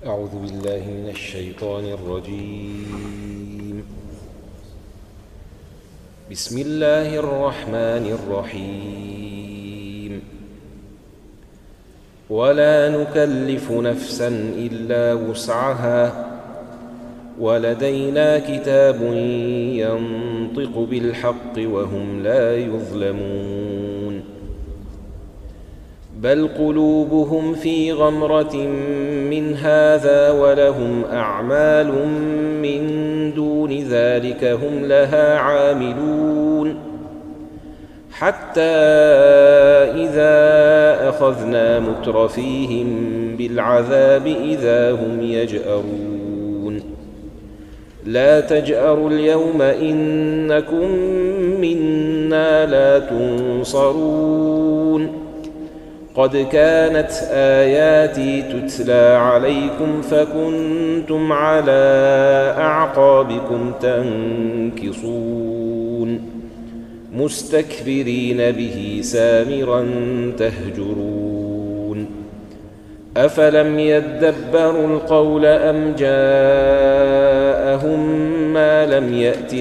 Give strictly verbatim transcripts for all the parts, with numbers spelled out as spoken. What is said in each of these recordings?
أعوذ بالله من الشيطان الرجيم. بسم الله الرحمن الرحيم. ولا نكلف نفسا إلا وسعها ولدينا كتاب ينطق بالحق وهم لا يظلمون. بل قلوبهم في غمرة من هذا ولهم أعمال من دون ذلك هم لها عاملون. حتى إذا أخذنا مترفيهم بالعذاب إذا هم يجأرون. لا تجأروا اليوم إنكم منا لا تنصرون. قد كانت آياتي تتلى عليكم فكنتم على أعقابكم تنكصون مستكبرين به سامرا تهجرون. أفلم يدبروا القول أم جاءهم ما لم يأت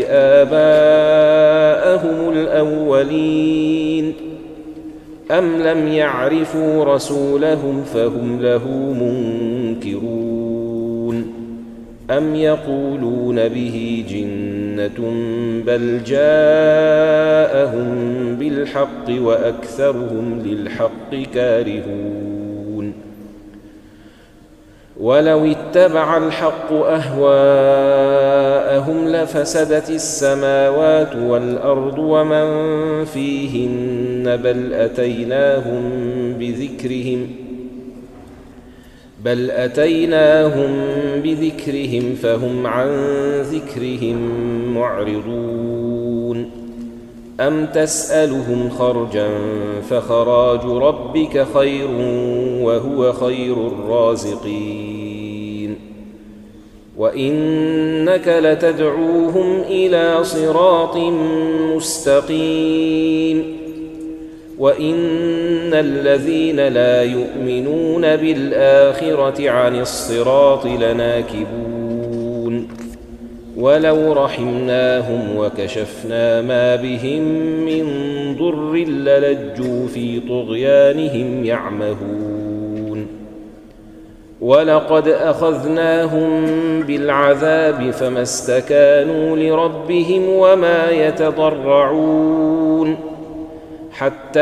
آباءهم الأولين أم لم يعرفوا رسولهم فهم له منكرون. أم يقولون به جنة بل جاءهم بالحق وأكثرهم للحق كارهون. ولو اتبع الحق أهواءهم لفسدت السماوات والأرض ومن فيهن بل أتيناهم بذكرهم بل أتيناهم بذكرهم فهم عن ذكرهم معرضون. أم تسألهم خرجا فخراج ربك خير وهو خير الرازقين. وإنك لتدعوهم إلى صراط مستقيم. وإن الذين لا يؤمنون بالآخرة عن الصراط لناكبون. ولو رحمناهم وكشفنا ما بهم من ضر للجوا في طغيانهم يعمهون. ولقد أخذناهم بالعذاب فما استكانوا لربهم وما يتضرعون. حتى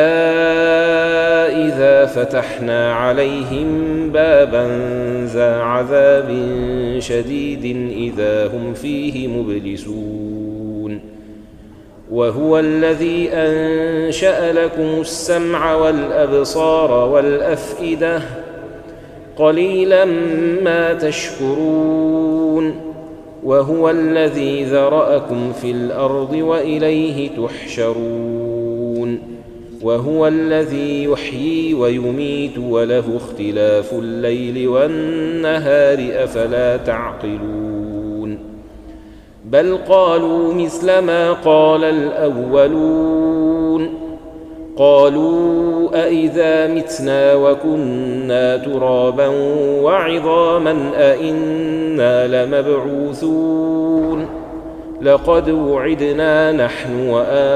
إذا فتحنا عليهم بابا ذا عذاب شديد إذا هم فيه مبلسون. وهو الذي أنشأ لكم السمع والأبصار والأفئدة قليلا ما تشكرون. وهو الذي ذرأكم في الأرض وإليه تحشرون. وهو الذي يحيي ويميت وله اختلاف الليل والنهار أفلا تعقلون. بل قالوا مثل ما قال الأولون. قالوا أإذا متنا وكنا ترابا وعظاما أإنا لمبعوثون. لقد وعدنا نحن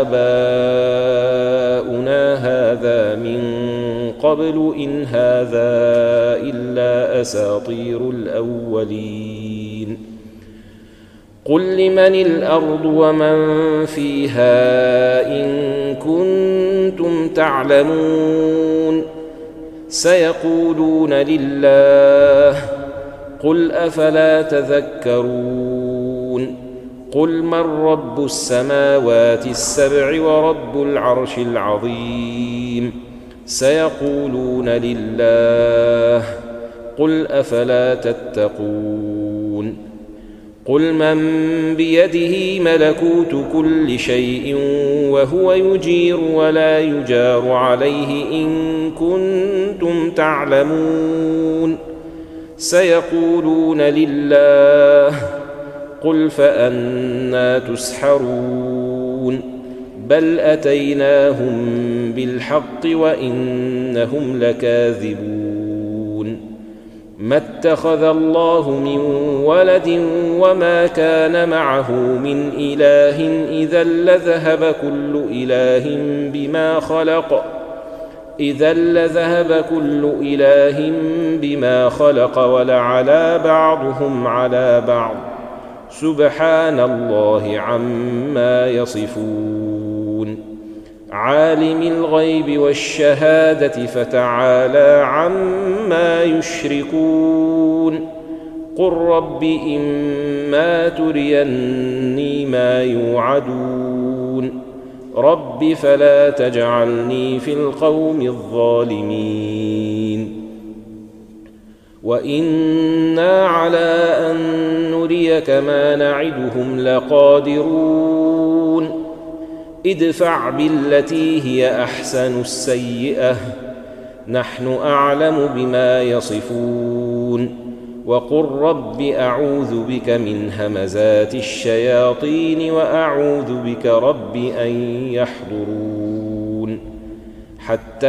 وآباؤنا هذا من قبل إن هذا إلا أساطير الأولين. قل لمن الأرض ومن فيها إن كنتم تعلمون. سيقولون لله. قل أفلا تذكرون. قل من رب السماوات السبع ورب العرش العظيم. سيقولون لله. قل أفلا تتقون. قل من بيده ملكوت كل شيء وهو يجير ولا يجار عليه إن كنتم تعلمون. سيقولون لله. قل فأنى تسحرون. بل أتيناهم بالحق وإنهم لكاذبون. ما اتخذ الله من ولد وما كان معه من إله إذا لذهب كل إله بما خلق إذا لذهب كل إله بما خلق ولعلى بعضهم على بعض سبحان الله عما يصفون عالم الغيب والشهادة فتعالى عما يشركون قل رب إما تريني ما يوعدون رب فلا تجعلني في القوم الظالمين وإنا على أن نريك ما نعدهم لقادرون ادفع بالتي هي أحسن السيئة نحن أعلم بما يصفون وقل رب أعوذ بك من همزات الشياطين وأعوذ بك رب أن يحضرون حتى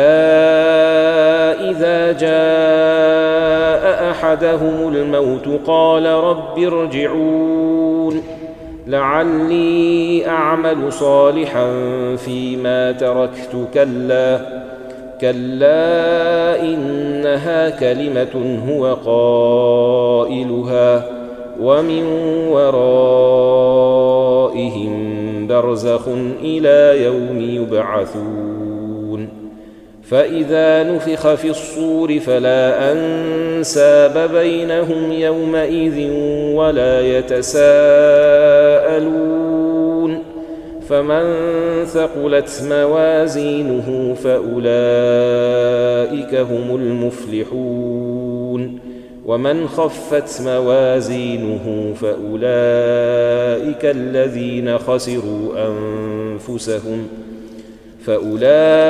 إذا جاء أحدهم الموت قال رب ارجعون لعلي أعمل صالحا فيما تركت كلا كلا إنها كلمة هو قائلها ومن ورائهم برزخ إلى يوم يبعثون فإذا نفخ في الصور فلا أنساب بينهم يومئذ ولا يتساءلون فمن ثقلت موازينه فأولئك هم المفلحون ومن خفت موازينه فأولئك الذين خسروا أنفسهم فأولئك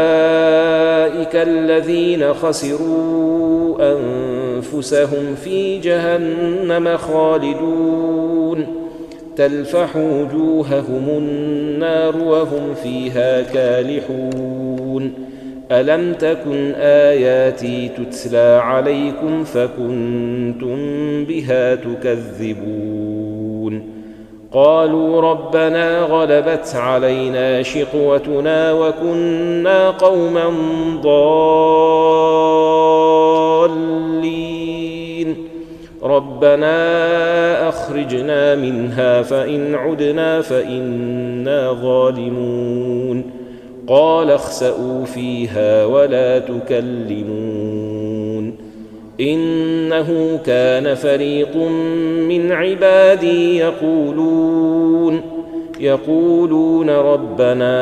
الذين خسروا أنفسهم في جهنم خالدون تلفح وجوههم النار وهم فيها كالحون ألم تكن آياتي تتلى عليكم فكنتم بها تكذبون قالوا ربنا غلبت علينا شقوتنا وكنا قوما ضالين ربنا أخرجنا منها فإن عدنا فإنا ظالمون قال اخسئوا فيها ولا تكلمون إنه كان فريق من عبادي يقولون يقولون ربنا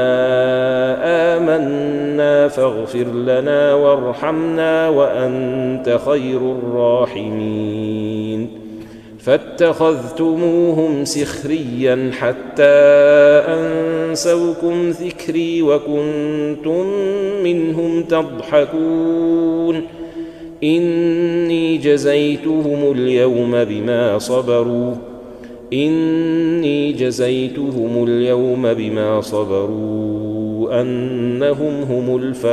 آمنا فاغفر لنا وارحمنا وأنت خير الراحمين فاتخذتموهم سخريا حتى أنسوكم ذكري وكنتم منهم تضحكون إني جزيتهم اليوم بما صبروا إني جزيتهم اليوم بما صبروا أنهم هم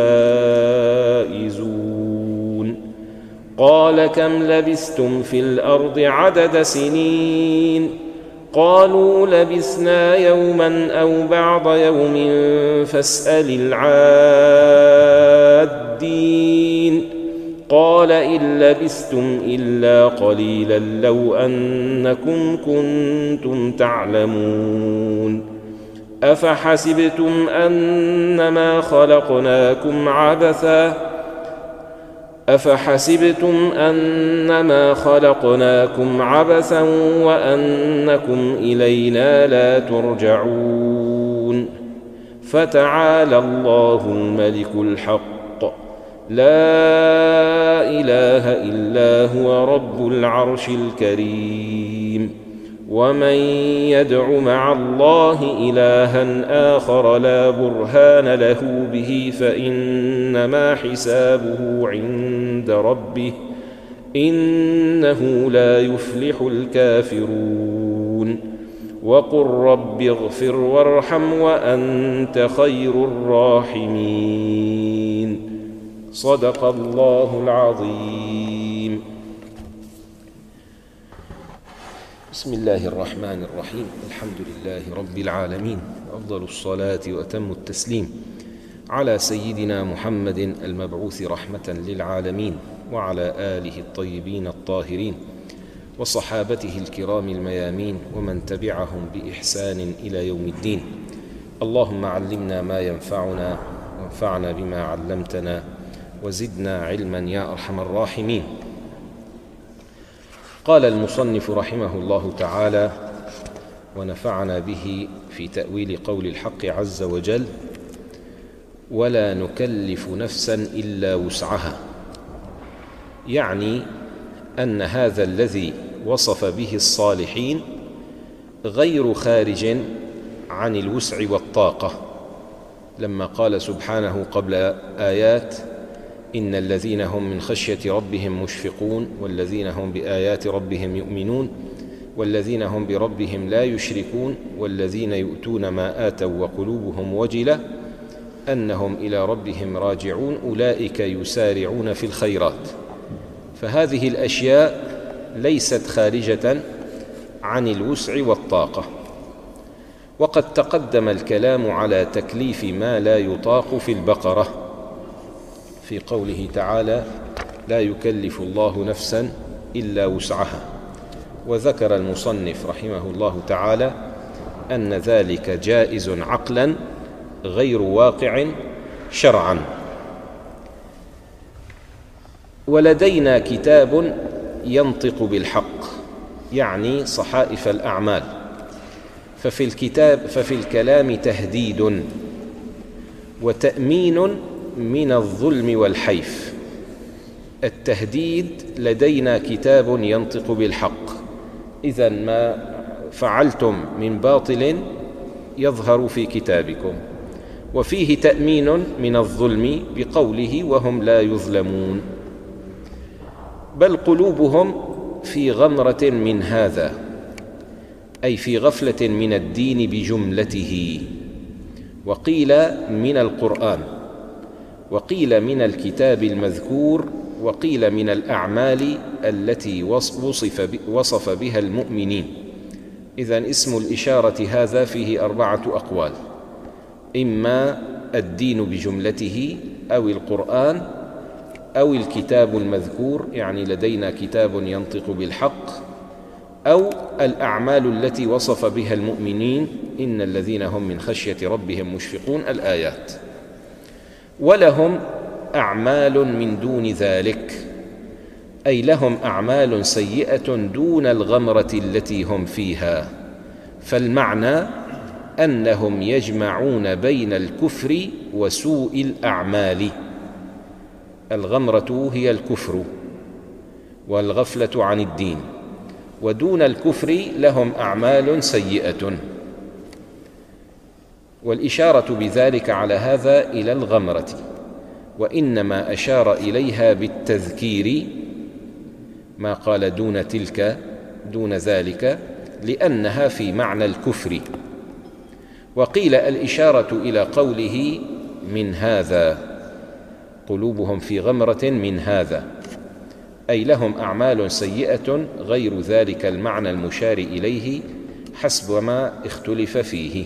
الفائزون قال كم لبثتم في الأرض عدد سنين قالوا لبثنا يوما أو بعض يوم فاسأل العادين قال إن لبثتم إلا قليلا لو أنكم كنتم تعلمون أفحسبتم أنما خلقناكم عبثا أفحسبتم أنما خلقناكم عبثا وأنكم إلينا لا ترجعون فتعالى الله الملك الحق لا إله إلا هو رب العرش الكريم ومن يدع مع الله إلها آخر لا برهان له به فإنما حسابه عند ربه إنه لا يفلح الكافرون وقل رب اغفر وارحم وأنت خير الراحمين صدق الله العظيم. بسم الله الرحمن الرحيم. الحمد لله رب العالمين، أفضل الصلاة وأتم التسليم على سيدنا محمد المبعوث رحمة للعالمين، وعلى آله الطيبين الطاهرين وصحابته الكرام الميامين، ومن تبعهم بإحسان إلى يوم الدين. اللهم علمنا ما ينفعنا، وانفعنا بما علمتنا، وزدنا علما يا أرحم الراحمين. قال المصنف رحمه الله تعالى: ونفعنا به في تأويل قول الحق عز وجل: ولا نكلف نفسا إلا وسعها. يعني أن هذا الذي وصف به الصالحين غير خارج عن الوسع والطاقة، لما قال سبحانه قبل آيات: إن الذين هم من خشية ربهم مشفقون، والذين هم بآيات ربهم يؤمنون، والذين هم بربهم لا يشركون، والذين يؤتون ما آتوا وقلوبهم وجلة أنهم إلى ربهم راجعون، أولئك يسارعون في الخيرات. فهذه الأشياء ليست خارجة عن الوسع والطاقة. وقد تقدم الكلام على تكليف ما لا يطاق في البقرة في قوله تعالى: لا يكلف الله نفسا إلا وسعها. وذكر المصنف رحمه الله تعالى أن ذلك جائز عقلا غير واقع شرعا. ولدينا كتاب ينطق بالحق، يعني صحائف الأعمال. ففي الكتاب ففي الكلام تهديد وتأمين من الظلم والحيف. التهديد: لدينا كتاب ينطق بالحق، إذا ما فعلتم من باطل يظهر في كتابكم. وفيه تأمين من الظلم بقوله: وهم لا يظلمون. بل قلوبهم في غمرة من هذا، أي في غفلة من الدين بجملته. وقيل من القرآن، وقيل من الكتاب المذكور، وقيل من الأعمال التي وصف وصف بها المؤمنين. إذن اسم الإشارة هذا فيه أربعة أقوال: إما الدين بجملته، أو القرآن، أو الكتاب المذكور، يعني لدينا كتاب ينطق بالحق، أو الأعمال التي وصف بها المؤمنين: إن الذين هم من خشية ربهم مشفقون، الآيات. ولهم أعمال من دون ذلك، أي لهم أعمال سيئة دون الغمرة التي هم فيها. فالمعنى أنهم يجمعون بين الكفر وسوء الأعمال. الغمرة هي الكفر والغفلة عن الدين، ودون الكفر لهم أعمال سيئة. والإشارة بذلك على هذا إلى الغمرة، وإنما أشار إليها بالتذكير، ما قال دون تلك دون ذلك، لأنها في معنى الكفر. وقيل الإشارة إلى قوله: من هذا، قلوبهم في غمرة من هذا، أي لهم أعمال سيئة غير ذلك المعنى المشار إليه حسب ما اختلف فيه.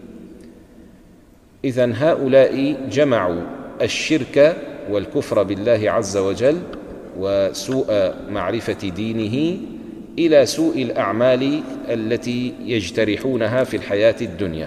إذن هؤلاء جمعوا الشرك والكفر بالله عز وجل وسوء معرفة دينه إلى سوء الأعمال التي يجترحونها في الحياة الدنيا.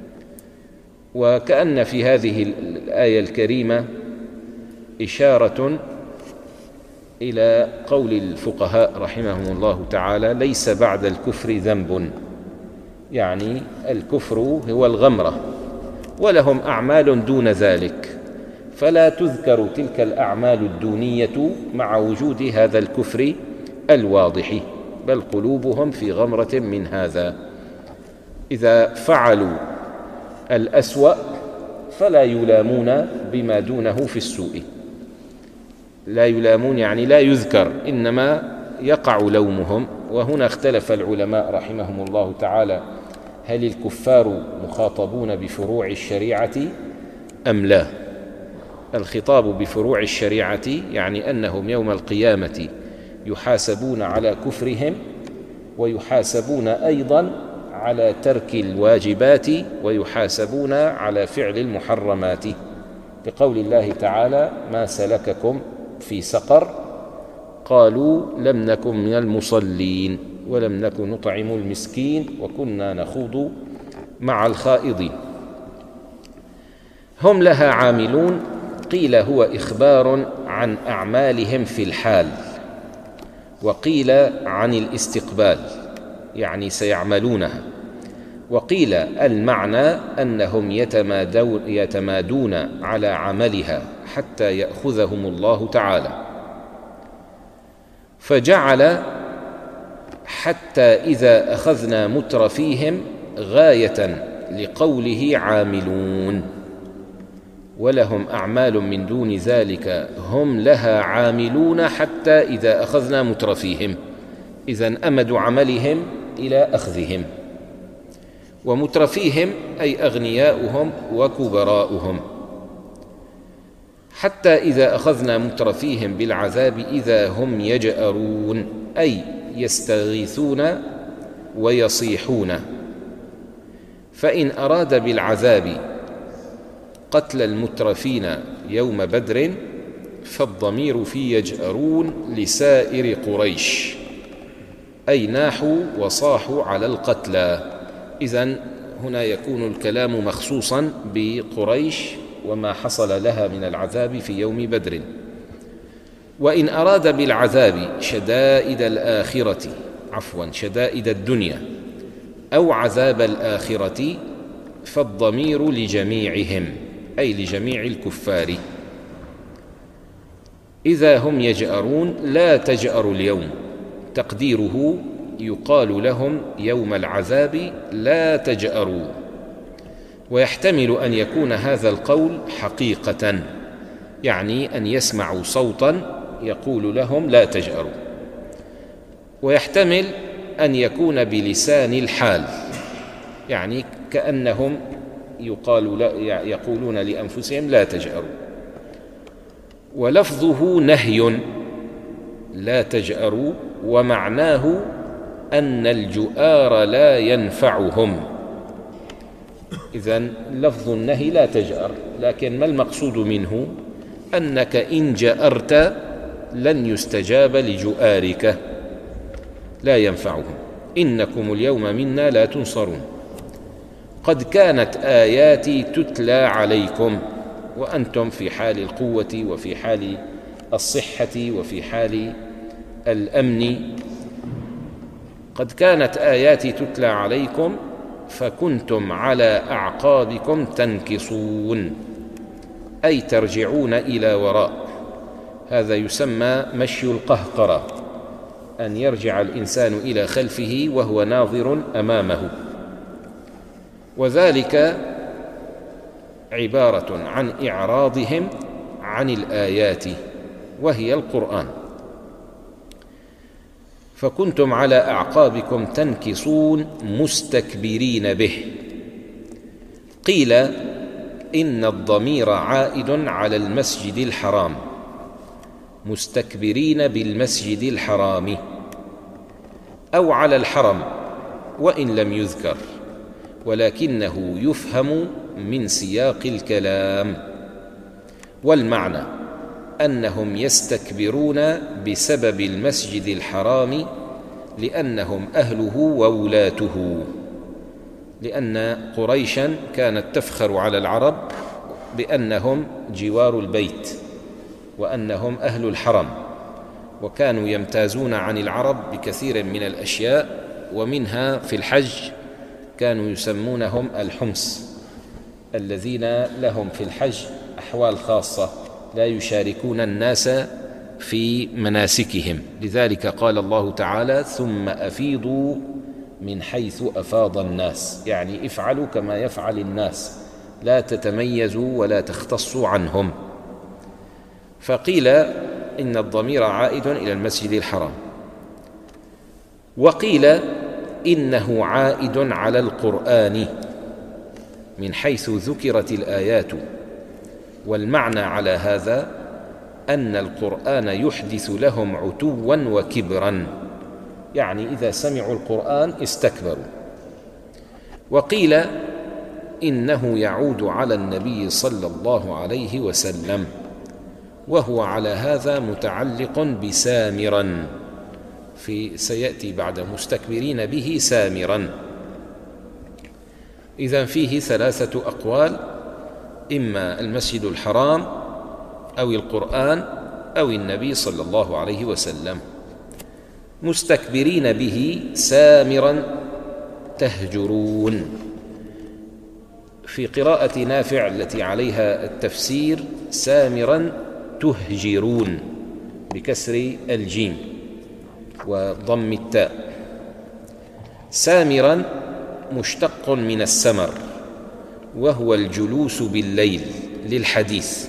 وكأن في هذه الآية الكريمة إشارة إلى قول الفقهاء رحمهم الله تعالى: ليس بعد الكفر ذنب، يعني الكفر هو الغمرة، ولهم أعمال دون ذلك، فلا تذكر تلك الأعمال الدونية مع وجود هذا الكفر الواضح، بل قلوبهم في غمرة من هذا. إذا فعلوا الأسوأ فلا يلامون بما دونه في السوء. لا يلامون يعني لا يذكر، إنما يقع لومهم. وهنا اختلف العلماء رحمهم الله تعالى: هل الكفار مخاطبون بفروع الشريعة أم لا؟ الخطاب بفروع الشريعة يعني أنهم يوم القيامة يحاسبون على كفرهم ويحاسبون أيضا على ترك الواجبات، ويحاسبون على فعل المحرمات، بقول الله تعالى: ما سلككم في سقر؟ قالوا: لم نكن من المصلين ولم نكن نطعم المسكين وكنا نخوض مع الخائضين. هم لها عاملون، قيل هو إخبار عن أعمالهم في الحال، وقيل عن الاستقبال يعني سيعملونها، وقيل المعنى أنهم يتمادون, يتمادون على عملها حتى يأخذهم الله تعالى، فجعل حتى إذا أخذنا مترفيهم غاية لقوله عاملون، ولهم أعمال من دون ذلك هم لها عاملون حتى إذا أخذنا مترفيهم، إذن أمد عملهم إلى أخذهم. ومترفيهم أي أغنياؤهم وكبراؤهم. حتى إذا أخذنا مترفيهم بالعذاب إذا هم يجأرون أي يستغيثون ويصيحون. فإن أراد بالعذاب قتل المترفين يوم بدر فالضمير في يجأرون لسائر قريش، أي ناحوا وصاحوا على القتلى. إذن هنا يكون الكلام مخصوصا بقريش وما حصل لها من العذاب في يوم بدر. وإن أراد بالعذاب شدائد الآخرة عفوا شدائد الدنيا أو عذاب الآخرة فالضمير لجميعهم أي لجميع الكفار. إذا هم يجأرون لا تجأروا اليوم، تقديره يقال لهم يوم العذاب لا تجأروا. ويحتمل أن يكون هذا القول حقيقة، يعني أن يسمعوا صوتا يقول لهم لا تجأروا، ويحتمل أن يكون بلسان الحال، يعني كأنهم يقال يقولون لأنفسهم لا تجأروا. ولفظه نهي لا تجأروا، ومعناه أن الجؤار لا ينفعهم. إذن لفظ النهي لا تجأر، لكن ما المقصود منه؟ أنك إن جأرت لن يستجاب لجؤارك، لا ينفعهم. إنكم اليوم منا لا تنصرون. قد كانت آياتي تتلى عليكم وأنتم في حال القوة وفي حال الصحة وفي حال الأمن. قد كانت آياتي تتلى عليكم فكنتم على أعقابكم تنكصون أي ترجعون إلى وراء. هذا يسمى مشي القهقرة، أن يرجع الإنسان إلى خلفه وهو ناظر أمامه. وذلك عبارة عن إعراضهم عن الآيات وهي القرآن. فكنتم على أعقابكم تنكصون مستكبرين به. قيل إن الضمير عائد على المسجد الحرام، مستكبرين بالمسجد الحرام، أو على الحرم وإن لم يذكر، ولكنه يفهم من سياق الكلام. والمعنى أنهم يستكبرون بسبب المسجد الحرام لأنهم أهله وولاته، لأن قريشا كانت تفخر على العرب بأنهم جوار البيت وأنهم أهل الحرم، وكانوا يمتازون عن العرب بكثير من الأشياء، ومنها في الحج كانوا يسمونهم الحمص، الذين لهم في الحج أحوال خاصة لا يشاركون الناس في مناسكهم. لذلك قال الله تعالى: ثم أفيضوا من حيث أفاض الناس، يعني افعلوا كما يفعل الناس، لا تتميزوا ولا تختصوا عنهم. فقيل إن الضمير عائد إلى المسجد الحرام، وقيل إنه عائد على القرآن من حيث ذكرت الآيات. والمعنى على هذا أن القرآن يحدث لهم عتوا وكبرا، يعني إذا سمعوا القرآن استكبروا. وقيل إنه يعود على النبي صلى الله عليه وسلم، وهو على هذا متعلق بسامرا، في سيأتي بعد مستكبرين به سامرا. إذن فيه ثلاثة أقوال: إما المسجد الحرام أو القرآن أو النبي صلى الله عليه وسلم. مستكبرين به سامرا تهجرون. في قراءة نافع التي عليها التفسير سامرا تهجرون بكسر الجيم وضم التاء. سامرا مشتق من السمر، وهو الجلوس بالليل للحديث،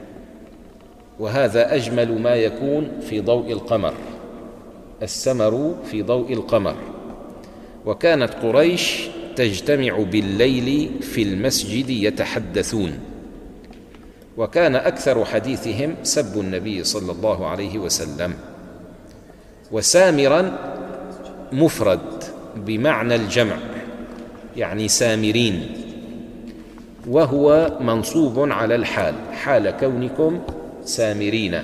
وهذا أجمل ما يكون في ضوء القمر. السمر في ضوء القمر. وكانت قريش تجتمع بالليل في المسجد يتحدثون، وكان أكثر حديثهم سب النبي صلى الله عليه وسلم. وسامرا مفرد بمعنى الجمع، يعني سامرين، وهو منصوب على الحال، حال كونكم سامرين.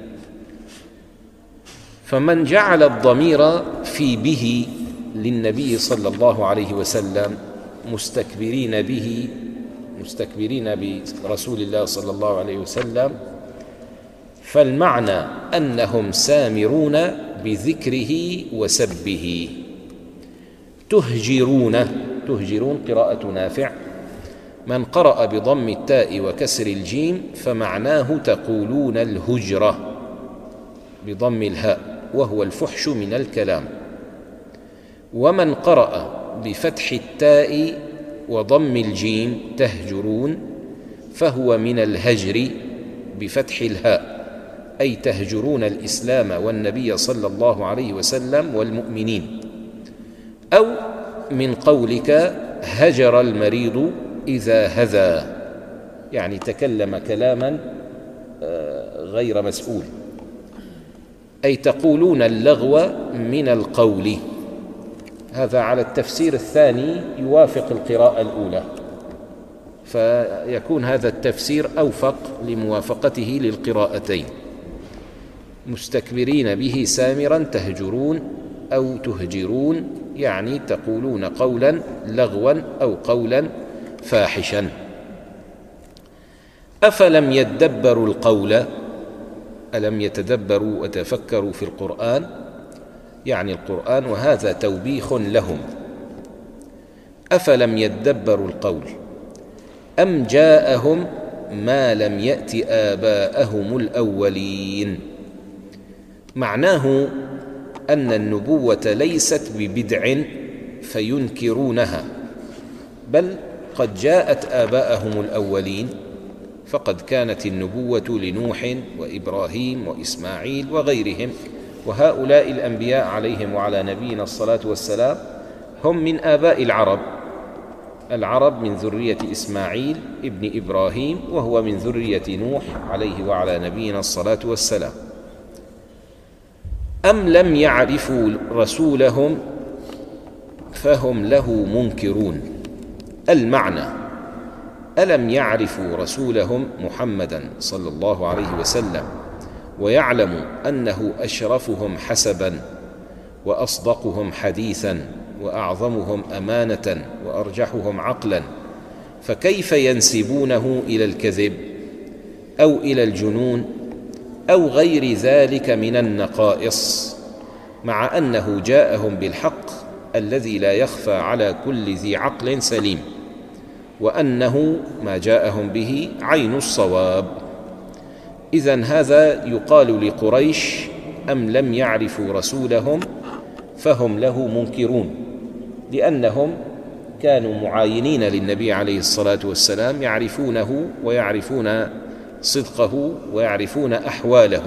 فمن جعل الضمير في به للنبي صلى الله عليه وسلم مستكبرين به، مستكبرين برسول الله صلى الله عليه وسلم، فالمعنى أنهم سامرون بذكره وسبه. تهجرون، تهجرون قراءة نافع. من قرأ بضم التاء وكسر الجيم فمعناه تقولون الهجرة بضم الهاء، وهو الفحش من الكلام. ومن قرأ بفتح التاء وضم الجيم تهجرون فهو من الهجر بفتح الهاء، أي تهجرون الإسلام والنبي صلى الله عليه وسلم والمؤمنين. أو من قولك هجر المريض إذا هذى، يعني تكلم كلاما غير مسؤول، أي تقولون اللغو من القول. هذا على التفسير الثاني يوافق القراءة الأولى، فيكون هذا التفسير أوفق لموافقته للقراءتين. مستكبرين به سامرا تهجرون أو تهجرون، يعني تقولون قولا لغوا أو قولا فاحشا. أفلم يدبروا القول، ألم يتدبروا وتفكروا في القرآن، يعني القرآن، وهذا توبيخ لهم. أفلم يدبروا القول أم جاءهم ما لم يأت آباءهم الأولين. معناه أن النبوة ليست ببدع فينكرونها، بل قد جاءت آباءهم الأولين، فقد كانت النبوة لنوح وإبراهيم وإسماعيل وغيرهم، وهؤلاء الأنبياء عليهم وعلى نبينا الصلاة والسلام هم من آباء العرب. العرب من ذرية إسماعيل ابن إبراهيم، وهو من ذرية نوح عليه وعلى نبينا الصلاة والسلام. أم لم يعرفوا رسولهم فهم له منكرون. المعنى: ألم يعرفوا رسولهم محمدا صلى الله عليه وسلم ويعلموا أنه أشرفهم حسبا وأصدقهم حديثا وأعظمهم أمانة وأرجحهم عقلا، فكيف ينسبونه إلى الكذب أو إلى الجنون أو غير ذلك من النقائص، مع أنه جاءهم بالحق الذي لا يخفى على كل ذي عقل سليم، وأنه ما جاءهم به عين الصواب. إذن هذا يقال لقريش: أم لم يعرفوا رسولهم فهم له منكرون، لأنهم كانوا معاينين للنبي عليه الصلاة والسلام، يعرفونه ويعرفون صدقه ويعرفون أحواله.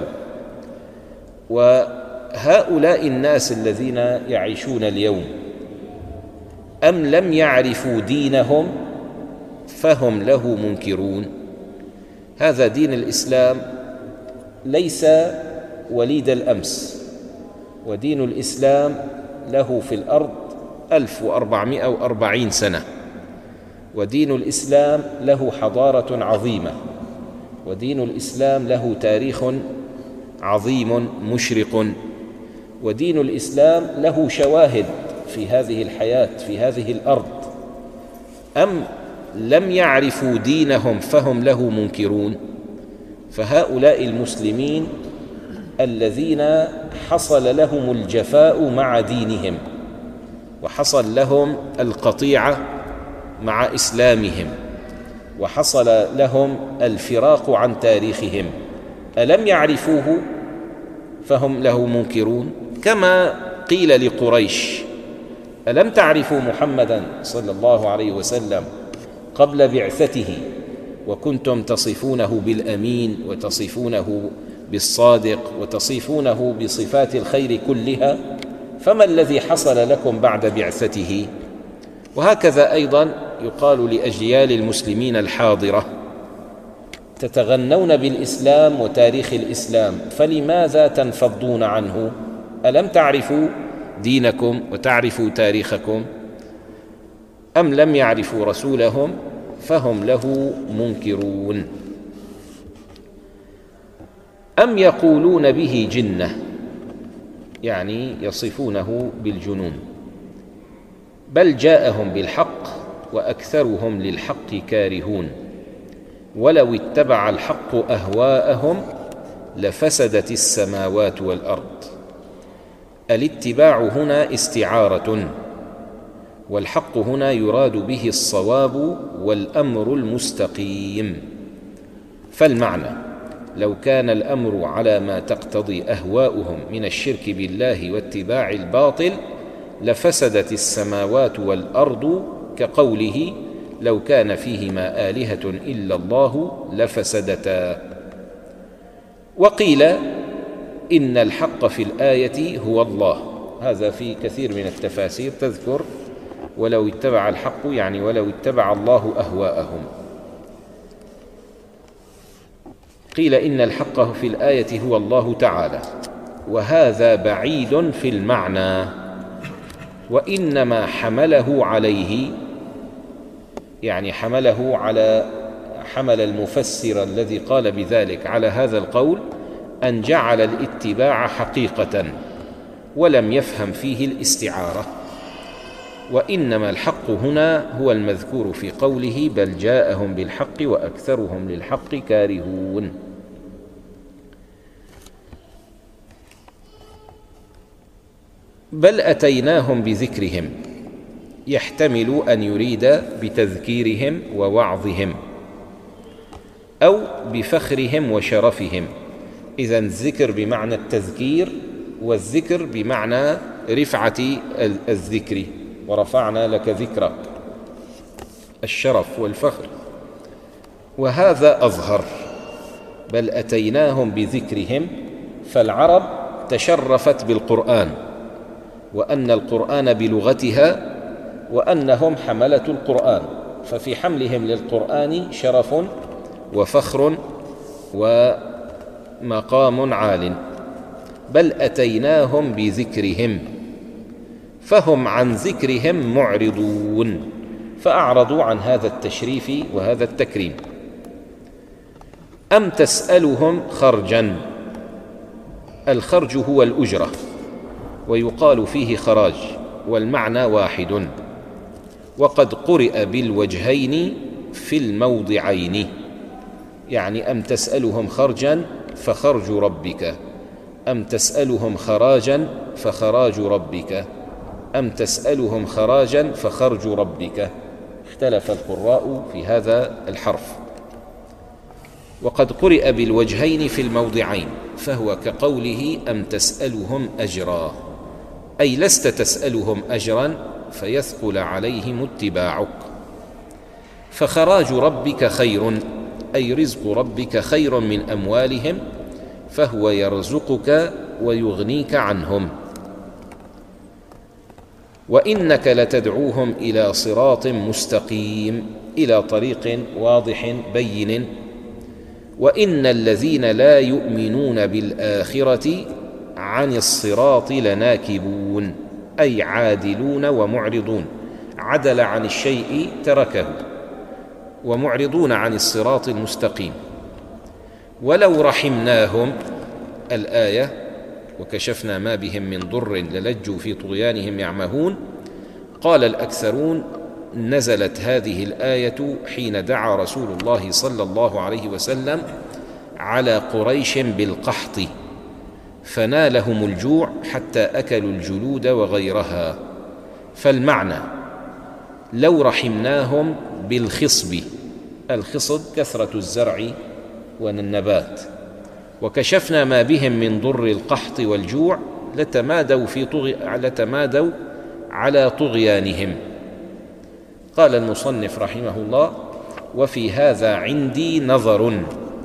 وهؤلاء الناس الذين يعيشون اليوم أم لم يعرفوا دينهم فهم له منكرون. هذا دين الإسلام ليس وليد الأمس، ودين الإسلام له في الأرض ألف وأربعمائة وأربعين سنة، ودين الإسلام له حضارة عظيمة، ودين الإسلام له تاريخ عظيم مشرق، ودين الإسلام له شواهد في هذه الحياة في هذه الأرض، أم لم يعرفوا دينهم فهم له منكرون؟ فهؤلاء المسلمين الذين حصل لهم الجفاء مع دينهم وحصل لهم القطيعة مع إسلامهم وحصل لهم الفراق عن تاريخهم، ألم يعرفوه فهم له منكرون؟ كما قيل لقريش: ألم تعرفوا محمدًا صلى الله عليه وسلم قبل بعثته وكنتم تصفونه بالأمين وتصفونه بالصادق وتصفونه بصفات الخير كلها، فما الذي حصل لكم بعد بعثته؟ وهكذا أيضا يقال لأجيال المسلمين الحاضرة: تتغنون بالإسلام وتاريخ الإسلام، فلماذا تنفضون عنه؟ ألم تعرفوا دينكم وتعرفوا تاريخكم؟ أم لم يعرفوا رسولهم فهم له منكرون؟ أم يقولون به جنة، يعني يصفونه بالجنون، بل جاءهم بالحق وأكثرهم للحق كارهون، ولو اتبع الحق أهواءهم لفسدت السماوات والأرض. الاتباع هنا استعارة، والحق هنا يراد به الصواب والأمر المستقيم. فالمعنى: لو كان الأمر على ما تقتضي أهواؤهم من الشرك بالله واتباع الباطل لفسدت السماوات والأرض، كقوله: لو كان فيهما آلهة إلا الله لفسدتا. وقيل إن الحق في الآية هو الله، هذا في كثير من التفاسير تذكر ولو اتبع الحق، يعني ولو اتبع الله أهواءهم. قيل إن الحق في الآية هو الله تعالى، وهذا بعيد في المعنى، وإنما حمله عليه، يعني حمله على حمل المفسر الذي قال بذلك على هذا القول أن جعل الاتباع حقيقة ولم يفهم فيه الاستعارة. وإنما الحق هنا هو المذكور في قوله: بل جاءهم بالحق وأكثرهم للحق كارهون. بل أتيناهم بذكرهم، يحتمل أن يريد بتذكيرهم ووعظهم أو بفخرهم وشرفهم. إذن الذكر بمعنى التذكير، والذكر بمعنى رفعة الذكر، ورفعنا لك ذكرك، الشرف والفخر، وهذا أظهر. بل أتيناهم بذكرهم، فالعرب تشرفت بالقرآن، وأن القرآن بلغتها، وأنهم حملة القرآن، ففي حملهم للقرآن شرف وفخر ومقام عال. بل أتيناهم بذكرهم، فهم عن ذكرهم معرضون، فأعرضوا عن هذا التشريف وهذا التكريم. أم تسألهم خرجا، الخرج هو الأجرة، ويقال فيه خراج، والمعنى واحد. وقد قرئ بالوجهين في الموضعين، يعني أم تسألهم خرجا فخرج ربك، أم تسألهم خراجا فخراج ربك، أم تسألهم خراجا فخرج ربك. اختلف القراء في هذا الحرف. وقد قرئ بالوجهين في الموضعين، فهو كقوله: أم تسألهم أجرا، أي لست تسألهم أجرا فيثقل عليهم اتباعك. فخراج ربك خير، أي رزق ربك خير من أموالهم، فهو يرزقك ويغنيك عنهم. وإنك لتدعوهم إلى صراط مستقيم، إلى طريق واضح بين. وإن الذين لا يؤمنون بالآخرة عن الصراط لناكبون، أي عادلون ومعرضون. عدل عن الشيء تركه، ومعرضون عن الصراط المستقيم. ولو رحمناهم الآية وكشفنا ما بهم من ضر للجوا في طغيانهم يعمهون. قال الأكثرون نزلت هذه الآية حين دعا رسول الله صلى الله عليه وسلم على قريش بالقحط فنالهم الجوع حتى أكلوا الجلود وغيرها. فالمعنى لو رحمناهم بالخصب، الخصب كثرة الزرع والنبات، وكشفنا ما بهم من ضر القحط والجوع لتمادوا في طغي لتمادوا على طغيانهم. قال المصنف رحمه الله: وفي هذا عندي نظر،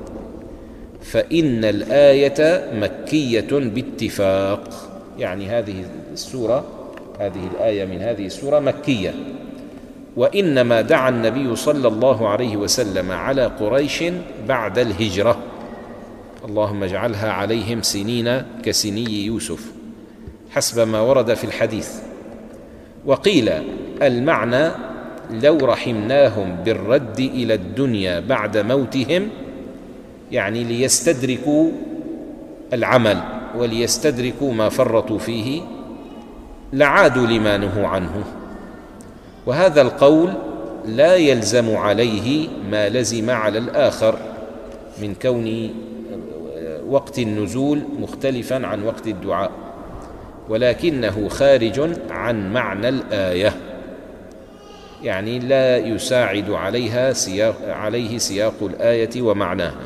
فإن الآية مكية باتفاق. يعني هذه السورة هذه الآية من هذه السورة مكية، وإنما دعا النبي صلى الله عليه وسلم على قريش بعد الهجرة، اللهم اجعلها عليهم سنين كسني يوسف، حسب ما ورد في الحديث. وقيل المعنى لو رحمناهم بالرد إلى الدنيا بعد موتهم، يعني ليستدركوا العمل وليستدركوا ما فرطوا فيه لعادوا لما نهوا عنه. وهذا القول لا يلزم عليه ما لزم على الآخر من كون وقت النزول مختلفا عن وقت الدعاء، ولكنه خارج عن معنى الآية، يعني لا يساعد عليها سياق عليه سياق الآية ومعناها.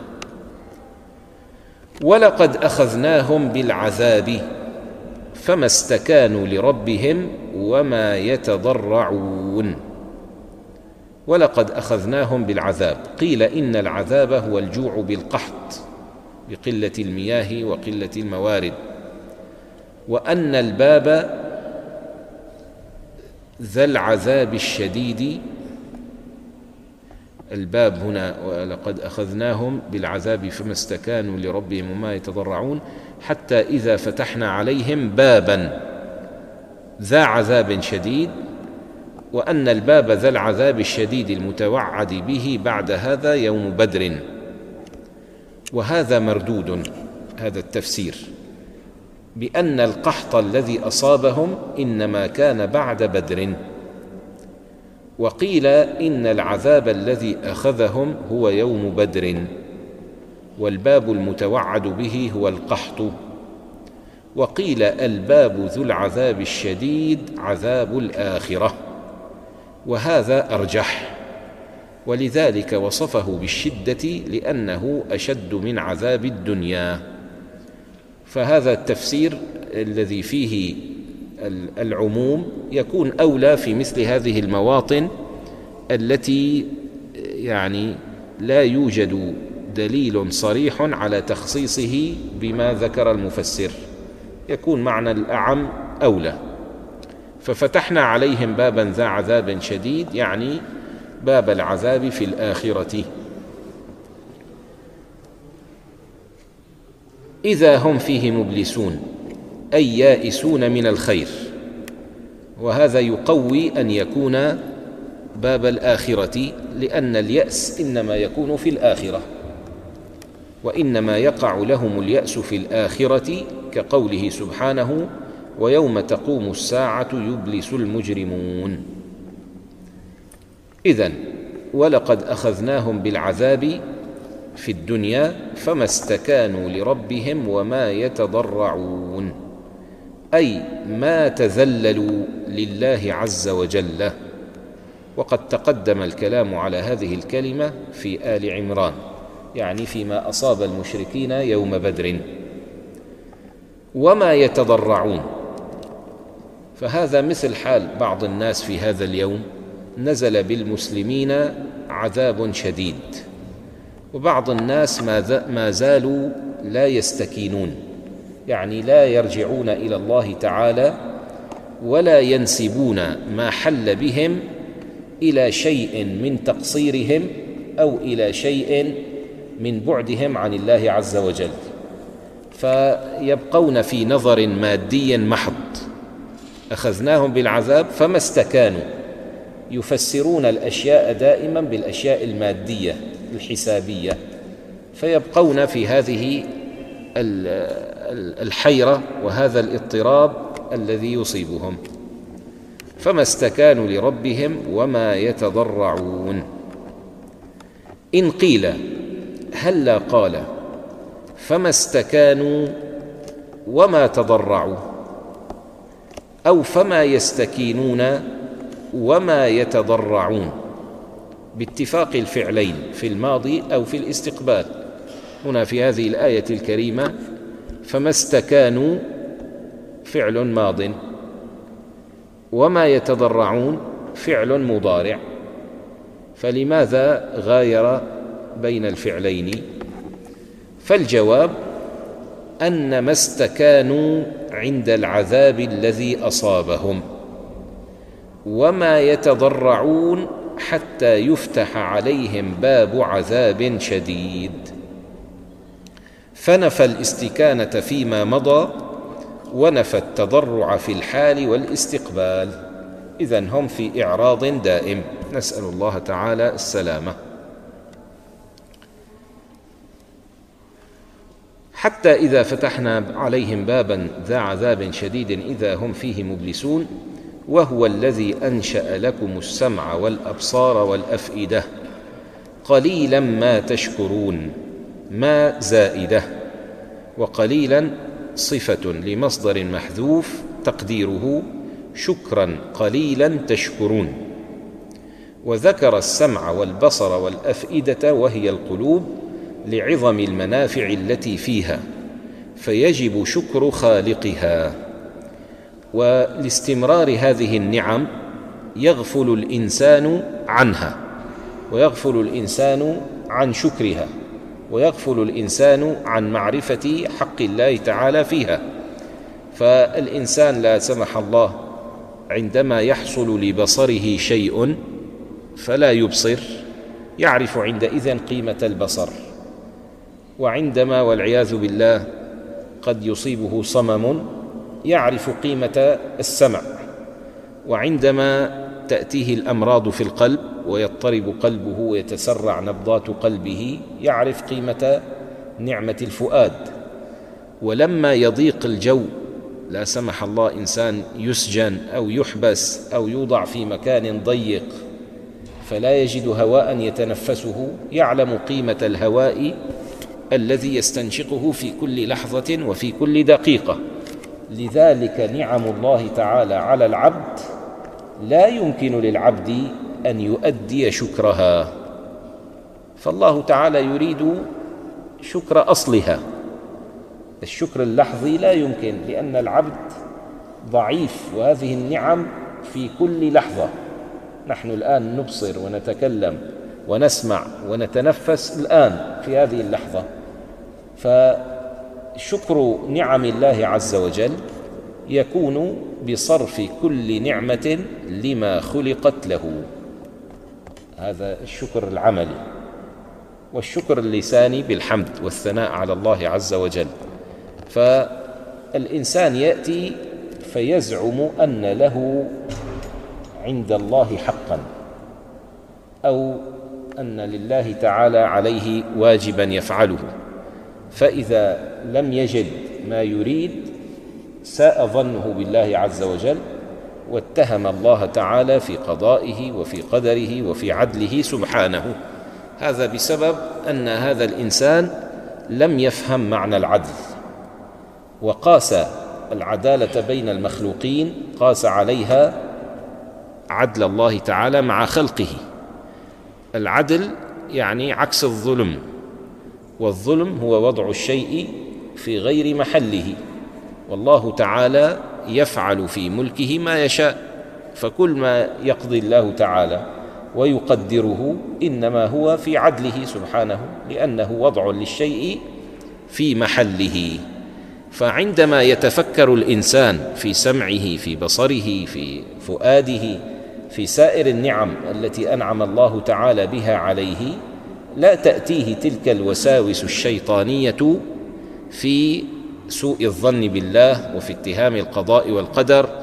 ولقد أخذناهم بالعذاب فما استكانوا لربهم وما يتضرعون. ولقد أخذناهم بالعذاب، قيل إن العذاب هو الجوع بالقحط بقلة المياه وقلة الموارد، وأن الباب ذا العذاب الشديد، الباب هنا ولقد أخذناهم بالعذاب فما استكانوا لربهم وما يتضرعون، حتى إذا فتحنا عليهم بابا ذا عذاب شديد، وأن الباب ذا العذاب الشديد المتوعد به بعد هذا يوم بدر. وهذا مردود، هذا التفسير بأن القحط الذي أصابهم إنما كان بعد بدر. وقيل إن العذاب الذي أخذهم هو يوم بدر، والباب المتوعد به هو القحط. وقيل الباب ذو العذاب الشديد عذاب الآخرة، وهذا أرجح، ولذلك وصفه بالشدة لأنه أشد من عذاب الدنيا. فهذا التفسير الذي فيه العموم يكون أولى في مثل هذه المواطن التي يعني لا يوجد دليل صريح على تخصيصه بما ذكر المفسر، يكون معنى الأعم أولى. ففتحنا عليهم بابا ذا عذاب شديد، يعني باب العذاب في الآخرة. إذا هم فيه مبلسون، أي يائسون من الخير، وهذا يقوي أن يكون باب الآخرة، لأن اليأس إنما يكون في الآخرة، وإنما يقع لهم اليأس في الآخرة، كقوله سبحانه: ويوم تقوم الساعة يبلس المجرمون. إذن ولقد أخذناهم بالعذاب في الدنيا فما استكانوا لربهم وما يتضرعون، أي ما تذللوا لله عز وجل. وقد تقدم الكلام على هذه الكلمة في آل عمران، يعني فيما أصاب المشركين يوم بدر. وما يتضرعون، فهذا مثل حال بعض الناس في هذا اليوم، نزل بالمسلمين عذاب شديد، وبعض الناس ما زالوا لا يستكينون، يعني لا يرجعون إلى الله تعالى ولا ينسبون ما حل بهم إلى شيء من تقصيرهم أو إلى شيء من بعدهم عن الله عز وجل، فيبقون في نظر مادي محض، أخذناهم بالعذاب فما استكانوا. يفسرون الأشياء دائما بالأشياء المادية الحسابية، فيبقون في هذه الحيرة وهذا الاضطراب الذي يصيبهم. فما استكانوا لربهم وما يتضرعون. إن قيل هلا قال فما استكانوا وما تضرعوا، أو فما يستكينون وما يتضرعون، باتفاق الفعلين في الماضي أو في الاستقبال. هنا في هذه الآية الكريمة فما استكانوا فعل ماض، وما يتضرعون فعل مضارع، فلماذا غاير بين الفعلين؟ فالجواب أن ما استكانوا عند العذاب الذي أصابهم، وما يتضرعون حتى يفتح عليهم باب عذاب شديد. فنفى الاستكانة فيما مضى، ونفى التضرع في الحال والاستقبال. إذن هم في إعراض دائم، نسأل الله تعالى السلامة. حتى إذا فتحنا عليهم بابا ذا عذاب شديد إذا هم فيه مبلسون، وهو الذي أنشأ لكم السمع والأبصار والأفئدة قليلا ما تشكرون. ما زائدة، وقليلا صفة لمصدر محذوف تقديره شكرا قليلا تشكرون. وذكر السمع والبصر والأفئدة وهي القلوب لعظم المنافع التي فيها، فيجب شكر خالقها. ولاستمرار هذه النعم يغفل الإنسان عنها، ويغفل الإنسان عن شكرها، ويغفل الإنسان عن معرفة حق الله تعالى فيها. فالإنسان لا سمح الله عندما يحصل لبصره شيء فلا يبصر، يعرف عندئذ قيمة البصر. وعندما والعياذ بالله قد يصيبه صمم يعرف قيمة السمع. وعندما تأتيه الأمراض في القلب ويضطرب قلبه ويتسرع نبضات قلبه يعرف قيمة نعمة الفؤاد. ولما يضيق الجو، لا سمح الله إنسان يسجن أو يحبس أو يوضع في مكان ضيق فلا يجد هواء يتنفسه، يعلم قيمة الهواء الذي يستنشقه في كل لحظة وفي كل دقيقة. لذلك نعم الله تعالى على العبد لا يمكن للعبد أن يؤدي شكرها، فالله تعالى يريد شكر أصلها. الشكر اللحظي لا يمكن، لأن العبد ضعيف، وهذه النعم في كل لحظة. نحن الآن نبصر ونتكلم ونسمع ونتنفس الآن في هذه اللحظة، فشكر نعم الله عز وجل يكون بصرف كل نعمة لما خلقت له. هذا الشكر العملي. والشكر اللساني بالحمد والثناء على الله عز وجل. فالإنسان يأتي فيزعم أن له عند الله حقا، أو أن لله تعالى عليه واجبا يفعله، فإذا لم يجد ما يريد ساء ظنه بالله عز وجل، واتهم الله تعالى في قضائه وفي قدره وفي عدله سبحانه. هذا بسبب أن هذا الإنسان لم يفهم معنى العدل، وقاس العدالة بين المخلوقين، قاس عليها عدل الله تعالى مع خلقه. العدل يعني عكس الظلم، والظلم هو وضع الشيء في غير محله، والله تعالى يفعل في ملكه ما يشاء. فكل ما يقضي الله تعالى ويقدره إنما هو في عدله سبحانه، لأنه وضع للشيء في محله. فعندما يتفكر الإنسان في سمعه، في بصره، في فؤاده، في سائر النعم التي أنعم الله تعالى بها عليه، لا تأتيه تلك الوساوس الشيطانية في سوء الظن بالله وفي اتهام القضاء والقدر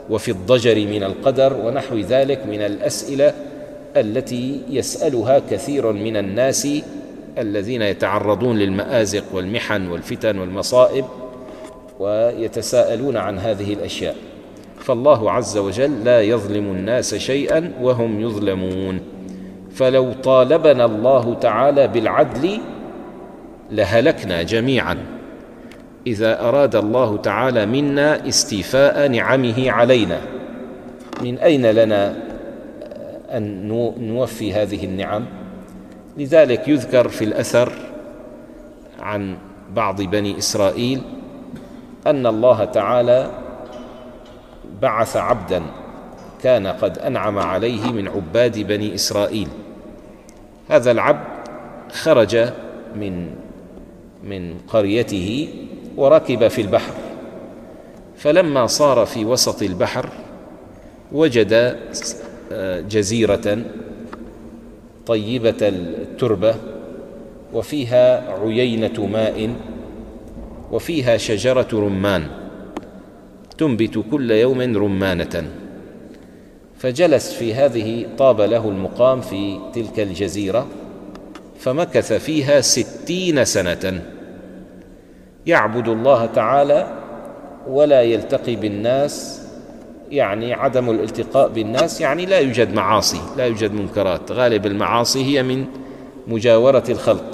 وفي الضجر من القدر ونحو ذلك من الأسئلة التي يسألها كثير من الناس الذين يتعرضون للمآزق والمحن والفتن والمصائب ويتساءلون عن هذه الأشياء. فالله عز وجل لا يظلم الناس شيئا وهم يظلمون. فلو طالبنا الله تعالى بالعدل لهلكنا جميعا إذا أراد الله تعالى منا استيفاء نعمه علينا. من أين لنا أن نوفي هذه النعم؟ لذلك يذكر في الأثر عن بعض بني إسرائيل أن الله تعالى بعث عبدا كان قد أنعم عليه من عباد بني إسرائيل. هذا العبد خرج من من قريته وركب في البحر، فلما صار في وسط البحر وجد جزيرة طيبة التربة وفيها عيينة ماء وفيها شجرة رمان تنبت كل يوم رمانة. فجلس في هذه، طاب له المقام في تلك الجزيرة، فمكث فيها ستين سنة يعبد الله تعالى ولا يلتقي بالناس. يعني عدم الالتقاء بالناس يعني لا يوجد معاصي، لا يوجد منكرات، غالب المعاصي هي من مجاورة الخلق.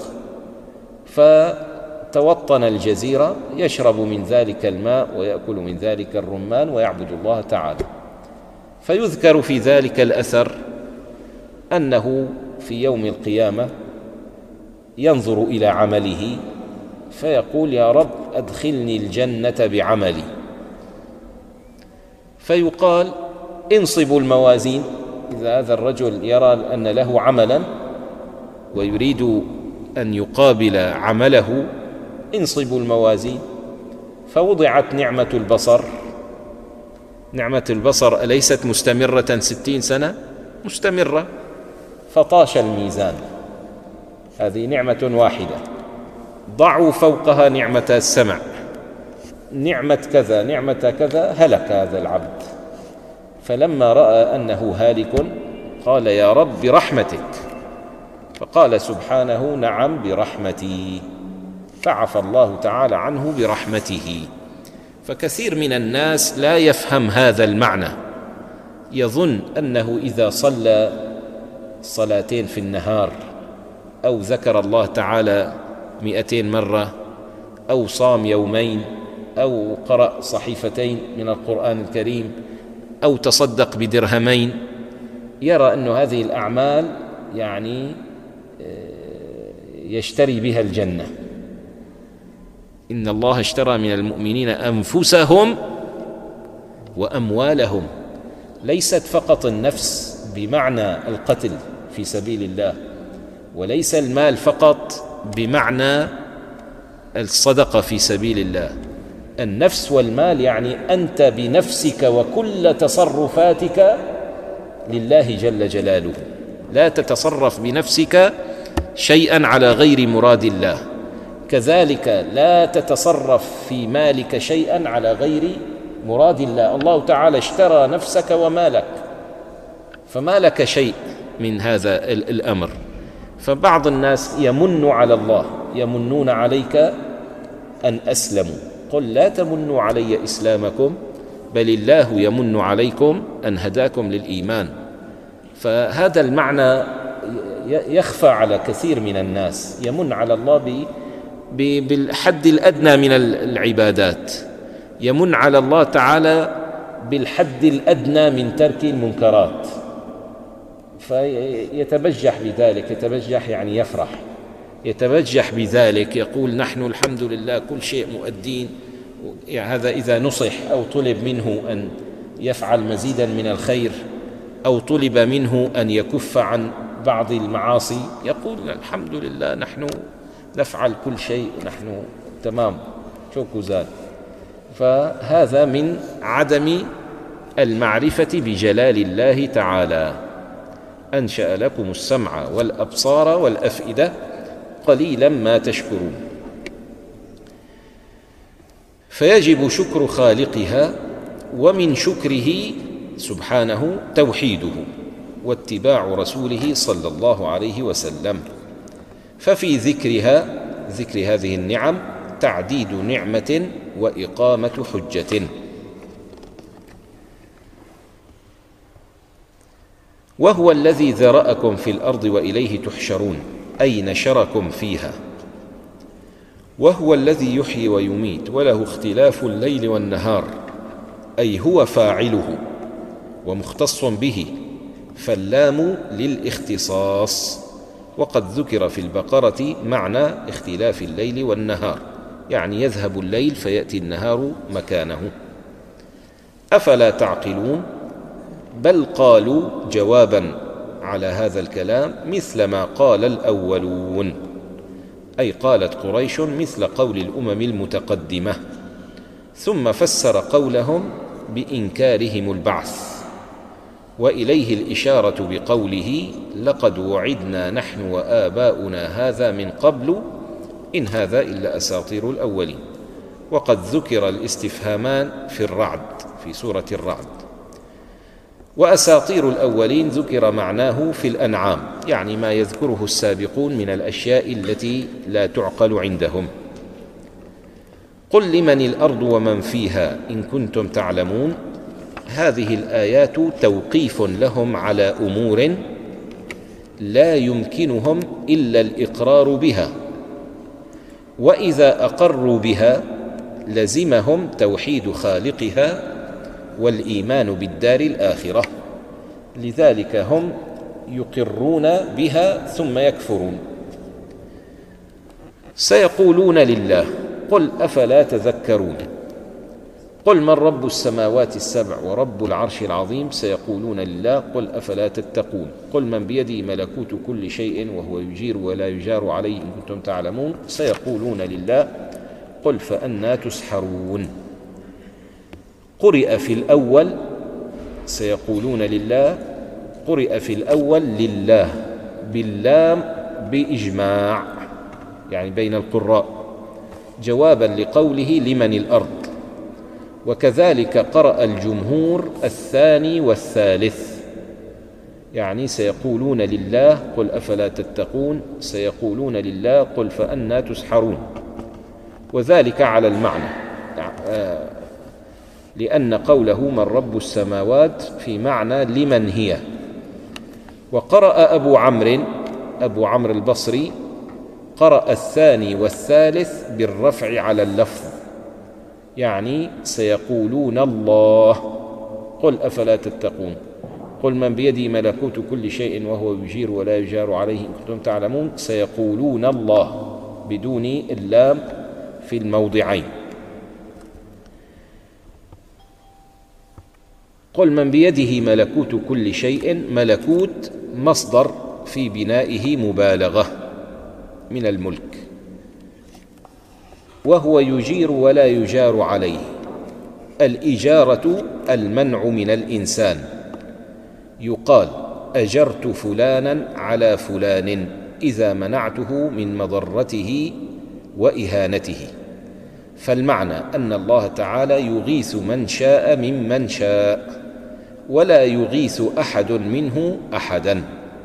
فتوطن الجزيرة يشرب من ذلك الماء ويأكل من ذلك الرمان ويعبد الله تعالى. فيذكر في ذلك الأثر أنه في يوم القيامة ينظر إلى عمله فيقول: يا رب أدخلني الجنة بعملي. فيقال: انصبوا الموازين. إذا هذا الرجل يرى أن له عملا ويريد أن يقابل عمله، انصبوا الموازين. فوضعت نعمة البصر. نعمة البصر أليست مستمرة ستين سنة؟ مستمرة. فطاش الميزان. هذه نعمة واحدة. ضعوا فوقها نعمة السمع، نعمة كذا، نعمة كذا، هلك هذا العبد. فلما رأى أنه هالك قال: يا رب برحمتك. فقال سبحانه: نعم برحمتي. فعفى الله تعالى عنه برحمته. فكثير من الناس لا يفهم هذا المعنى، يظن أنه إذا صلى صلاتين في النهار أو ذكر الله تعالى مئتين مرة أو صام يومين أو قرأ صحيفتين من القرآن الكريم أو تصدق بدرهمين، يرى أن هذه الأعمال يعني يشتري بها الجنة. إن الله اشترى من المؤمنين أنفسهم وأموالهم. ليست فقط النفس بمعنى القتل في سبيل الله، وليس المال فقط بمعنى الصدقة في سبيل الله. النفس والمال يعني أنت بنفسك وكل تصرفاتك لله جل جلاله، لا تتصرف بنفسك شيئا على غير مراد الله، كذلك لا تتصرف في مالك شيئا على غير مراد الله. الله تعالى اشترى نفسك ومالك، فما لك شيء من هذا الأمر. فبعض الناس يمن على الله، يمنون عليك أن أسلموا. قل لا تمنوا علي إسلامكم بل الله يمن عليكم أن هداكم للإيمان. فهذا المعنى يخفى على كثير من الناس، يمن على الله بالحد الأدنى من العبادات، يمن على الله تعالى بالحد الأدنى من ترك المنكرات، فيتبجح بذلك. يتبجح يعني يفرح، يتبجح بذلك، يقول: نحن الحمد لله كل شيء مؤدين. يعني هذا إذا نصح أو طلب منه أن يفعل مزيدا من الخير أو طلب منه أن يكف عن بعض المعاصي يقول: الحمد لله نحن نفعل كل شيء، نحن تمام، شو كوزال. فهذا من عدم المعرفة بجلال الله تعالى. أنشأ لكم السمع والأبصار والأفئدة قليلا ما تشكرون. فيجب شكر خالقها ومن شكره سبحانه توحيده واتباع رسوله صلى الله عليه وسلم. ففي ذكرها ذكر هذه النعم تعديد نعمة وإقامة حجة. وهو الذي ذرأكم في الأرض وإليه تحشرون، أي نشركم فيها. وهو الذي يحيي ويميت وله اختلاف الليل والنهار، أي هو فاعله ومختص به، فاللام للاختصاص. وقد ذكر في البقرة معنى اختلاف الليل والنهار، يعني يذهب الليل فيأتي النهار مكانه. أفلا تعقلون؟ بل قالوا جوابا على هذا الكلام مثل ما قال الأولون، أي قالت قريش مثل قول الأمم المتقدمة، ثم فسر قولهم بإنكارهم البعث، وإليه الإشارة بقوله لقد وعدنا نحن وآباؤنا هذا من قبل إن هذا إلا أساطير الأولين. وقد ذكر الاستفهامان في الرعد في سورة الرعد. وأساطير الأولين ذكر معناه في الأنعام، يعني ما يذكره السابقون من الأشياء التي لا تعقل عندهم. قل لمن الأرض ومن فيها إن كنتم تعلمون. هذه الآيات توقيف لهم على أمور لا يمكنهم إلا الإقرار بها، وإذا أقروا بها لزمهم توحيد خالقها والإيمان بالدار الآخرة، لذلك هم يقرون بها ثم يكفرون. سيقولون لله قل أفلا تذكرون. قل من رب السماوات السبع ورب العرش العظيم سيقولون لله قل أفلا تتقون. قل من بيده ملكوت كل شيء وهو يجير ولا يجار عليه إن كنتم تعلمون سيقولون لله قل فأنى تسحرون. قرئ في الأول سيقولون لله، قرئ في الأول لله باللام بإجماع، يعني بين القراء، جوابا لقوله لمن الأرض. وكذلك قرأ الجمهور الثاني والثالث، يعني سيقولون لله قل أفلا تتقون، سيقولون لله قل فأنى تسحرون، وذلك على المعنى، لأن قوله من رب السماوات في معنى لمن هي. وقرأ أبو عمرو أبو عمرو البصري قرأ الثاني والثالث بالرفع على اللفظ، يعني سيقولون الله قل أفلا تتقون. قل من بيده ملكوت كل شيء وهو يجير ولا يجار عليه إن كنتم تعلمون سيقولون الله بدون اللام في الموضعين. قل من بيده ملكوت كل شيء، ملكوت مصدر في بنائه مبالغة من الملك، وهو يجير ولا يجار عليه. الإجارة المنع من الإنسان، يقال أجرت فلانا على فلان إذا منعته من مضرته وإهانته. فالمعنى أن الله تعالى يغيث من شاء ممن شاء، ولا يغيث أحد منه أحدا.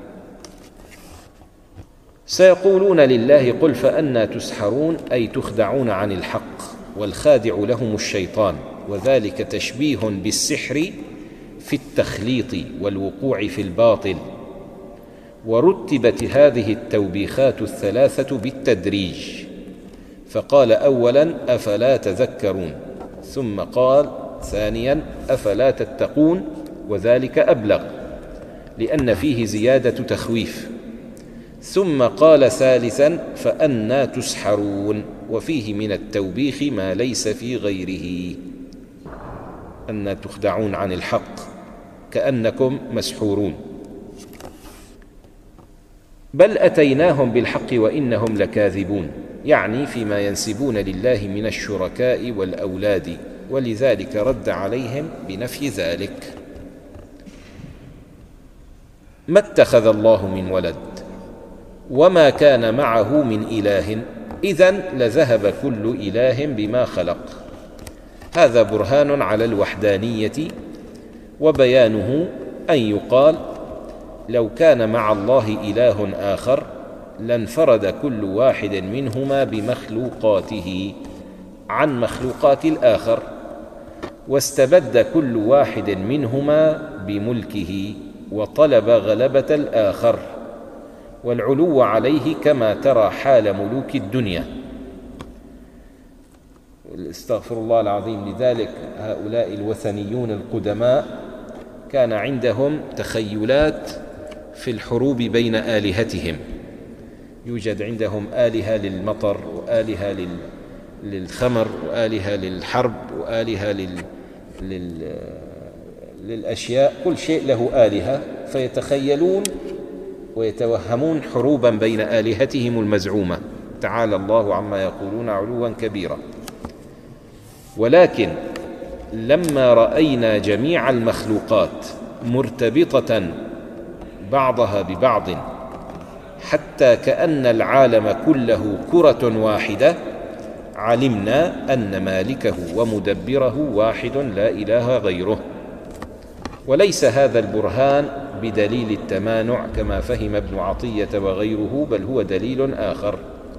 سيقولون لله قل فأنى تسحرون، أي تخدعون عن الحق، والخادع لهم الشيطان، وذلك تشبيه بالسحر في التخليط والوقوع في الباطل. ورتبت هذه التوبيخات الثلاثة بالتدريج، فقال أولا أفلا تذكرون، ثم قال ثانيا أفلا تتقون، وذلك أبلغ لأن فيه زيادة تخويف، ثم قال ثالثا فأنى تسحرون، وفيه من التوبيخ ما ليس في غيره، أن تخدعون عن الحق كأنكم مسحورون. بل أتيناهم بالحق وإنهم لكاذبون، يعني فيما ينسبون لله من الشركاء والأولاد، ولذلك رد عليهم بنفي ذلك. ما اتخذ الله من ولد وما كان معه من إله، إذن لذهب كل إله بما خلق، هذا برهان على الوحدانية، وبيانه أن يقال لو كان مع الله إله آخر لانفرد كل واحد منهما بمخلوقاته عن مخلوقات الآخر، واستبد كل واحد منهما بملكه وطلب غلبة الآخر والعلو عليه، كما ترى حال ملوك الدنيا. استغفر الله العظيم. لذلك هؤلاء الوثنيون القدماء كان عندهم تخيلات في الحروب بين آلهتهم. يوجد عندهم آلهة للمطر، وآلهة للخمر، وآلهة للحرب، وآلهة لل... لل... للأشياء، كل شيء له آلهة، فيتخيلون ويتوهمون حروبا بين آلهتهم المزعومة. تعالى الله عما يقولون علوا كبيرا. ولكن لما رأينا جميع المخلوقات مرتبطة بعضها ببعض حتى كأن العالم كله كرة واحدة، علمنا أن مالكه ومدبره واحد لا إله غيره. وليس هذا البرهان بدليل التمانع كما فهم ابن عطية وغيره، بل هو دليل آخر.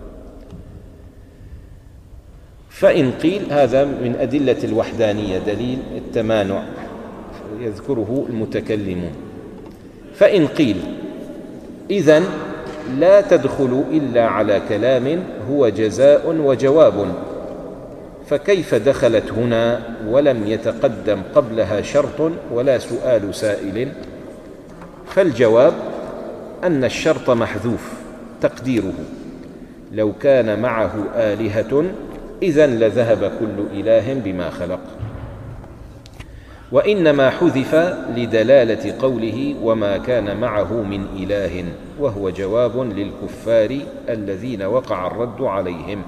فإن قيل هذا من أدلة الوحدانية، دليل التمانع يذكره المتكلمون. فإن قيل إذن لا تدخل إلا على كلام هو جزاء وجواب، فكيف دخلت هنا ولم يتقدم قبلها شرط ولا سؤال سائل؟ فالجواب أن الشرط محذوف تقديره لو كان معه آلهة إذن لذهب كل إله بما خلق، وإنما حذف لدلالة قوله وما كان معه من إله، وهو جواب للكفار الذين وقع الرد عليهم.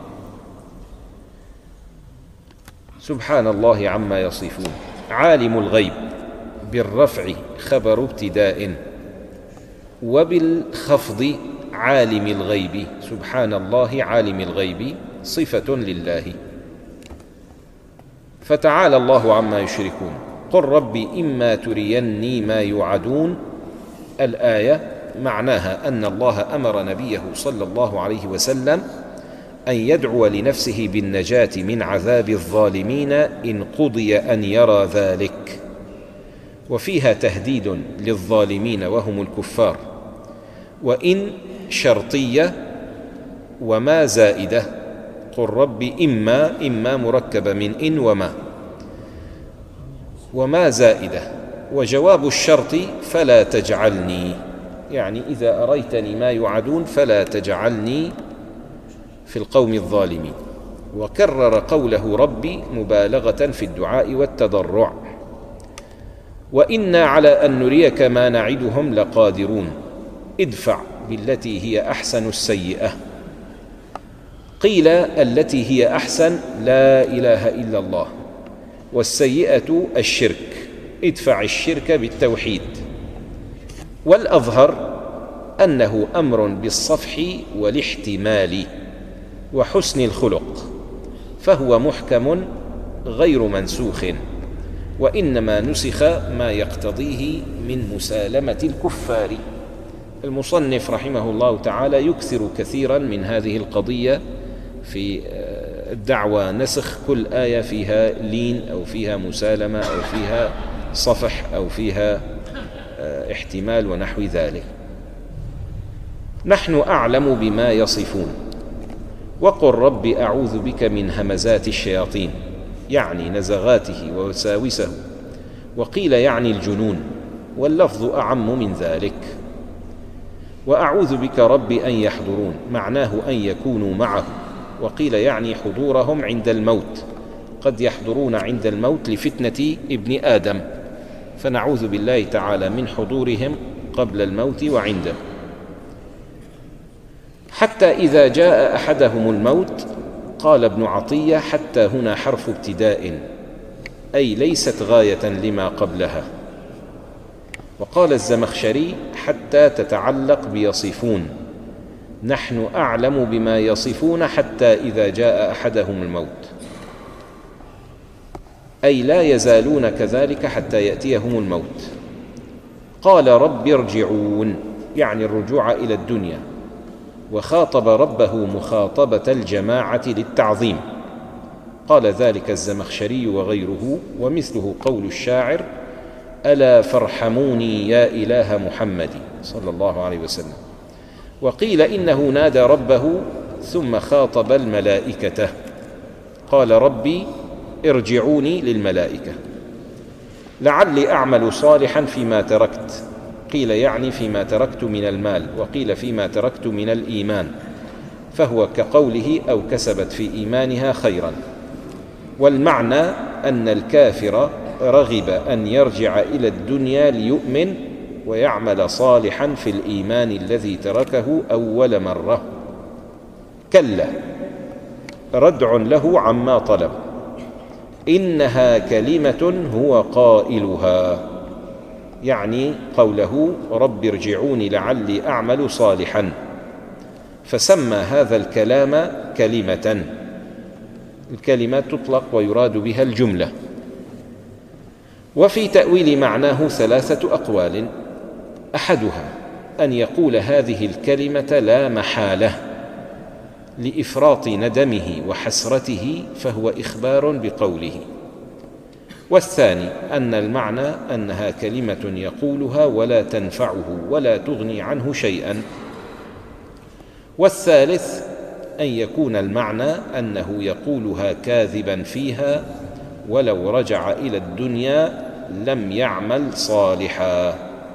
سبحان الله عما يصفون. عالم الغيب بالرفع خبر ابتداء، وبالخفض عالم الغيب. سبحان الله عالم الغيب صفة لله. فتعالى الله عما يشركون. قل رب إما تريني ما يوعدون. الآية معناها أن الله أمر نبيه صلى الله عليه وسلم أن يدعو لنفسه بالنجاة من عذاب الظالمين إن قضي أن يرى ذلك، وفيها تهديد للظالمين وهم الكفار. وإن شرطية وما زائدة. قل رب إما إما مركبة من إن وما، وما زائدة. وجواب الشرط فلا تجعلني، يعني إذا أريتني ما يوعدون فلا تجعلني في القوم الظالمين. وكرر قوله ربي مبالغة في الدعاء والتضرع. وإنا على أن نريك ما نعدهم لقادرون. ادفع بالتي هي أحسن السيئة. قيل التي هي أحسن لا إله إلا الله، والسيئة الشرك. ادفع الشرك بالتوحيد. والأظهر أنه أمر بالصفح والاحتمال وحسن الخلق، فهو محكم غير منسوخ، وإنما نسخ ما يقتضيه من مسالمة الكفار. المصنف رحمه الله تعالى يكثر كثيرا من هذه القضية في الدعوة، نسخ كل آية فيها لين أو فيها مسالمة أو فيها صفح أو فيها احتمال ونحو ذلك. نحن أعلم بما يصفون. وقل رب أعوذ بك من همزات الشياطين، يعني نزغاته ووساوسه. وقيل يعني الجنون، واللفظ أعم من ذلك. وأعوذ بك رب أن يحضرون، معناه أن يكونوا معه. وقيل يعني حضورهم عند الموت، قد يحضرون عند الموت لفتنة ابن آدم، فنعوذ بالله تعالى من حضورهم قبل الموت وعنده. حتى إذا جاء أحدهم الموت. قال ابن عطية حتى هنا حرف ابتداء، أي ليست غاية لما قبلها. وقال الزمخشري حتى تتعلق بيصفون. نحن أعلم بما يصفون حتى إذا جاء أحدهم الموت. أي لا يزالون كذلك حتى يأتيهم الموت. قال رب ارجعون، يعني الرجوع إلى الدنيا، وخاطب ربه مخاطبة الجماعة للتعظيم. قال ذلك الزمخشري وغيره، ومثله قول الشاعر: ألا فارحموني يا إله محمد صلى الله عليه وسلم. وقيل إنه نادى ربه ثم خاطب الملائكة، قال ربي ارجعوني للملائكة لعلي أعمل صالحا فيما تركت. قيل يعني فيما تركت من المال، وقيل فيما تركت من الإيمان، فهو كقوله أو كسبت في إيمانها خيرا. والمعنى أن الكافر رغب أن يرجع إلى الدنيا ليؤمن ويعمل صالحا في الإيمان الذي تركه أول مرة. كلا، ردع له عما طلب. إنها كلمة هو قائلها، يعني قوله رب ارجعوني لعلي أعمل صالحا، فسمى هذا الكلام كلمة. الكلمة تطلق ويراد بها الجملة. وفي تأويل معناه ثلاثة أقوال: أحدها أن يقول هذه الكلمة لا محالة لإفراط ندمه وحسرته، فهو إخبار بقوله. والثاني أن المعنى أنها كلمة يقولها ولا تنفعه ولا تغني عنه شيئا. والثالث أن يكون المعنى أنه يقولها كاذبا فيها، ولو رجع إلى الدنيا لم يعمل صالحا.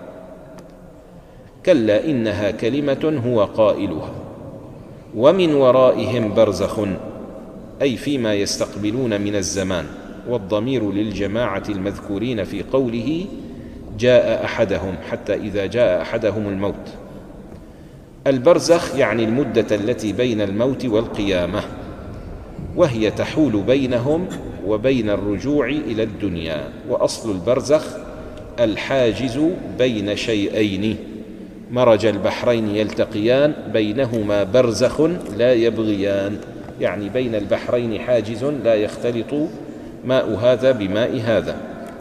كلا إنها كلمة هو قائلها، ومن ورائهم برزخ، أي فيما يستقبلون من الزمان، والضمير للجماعة المذكورين في قوله جاء أحدهم، حتى إذا جاء أحدهم الموت. البرزخ يعني المدة التي بين الموت والقيامة، وهي تحول بينهم وبين الرجوع إلى الدنيا. وأصل البرزخ الحاجز بين شيئين، مرج البحرين يلتقيان بينهما برزخ لا يبغيان، يعني بين البحرين حاجز لا يختلط ماء هذا بماء هذا.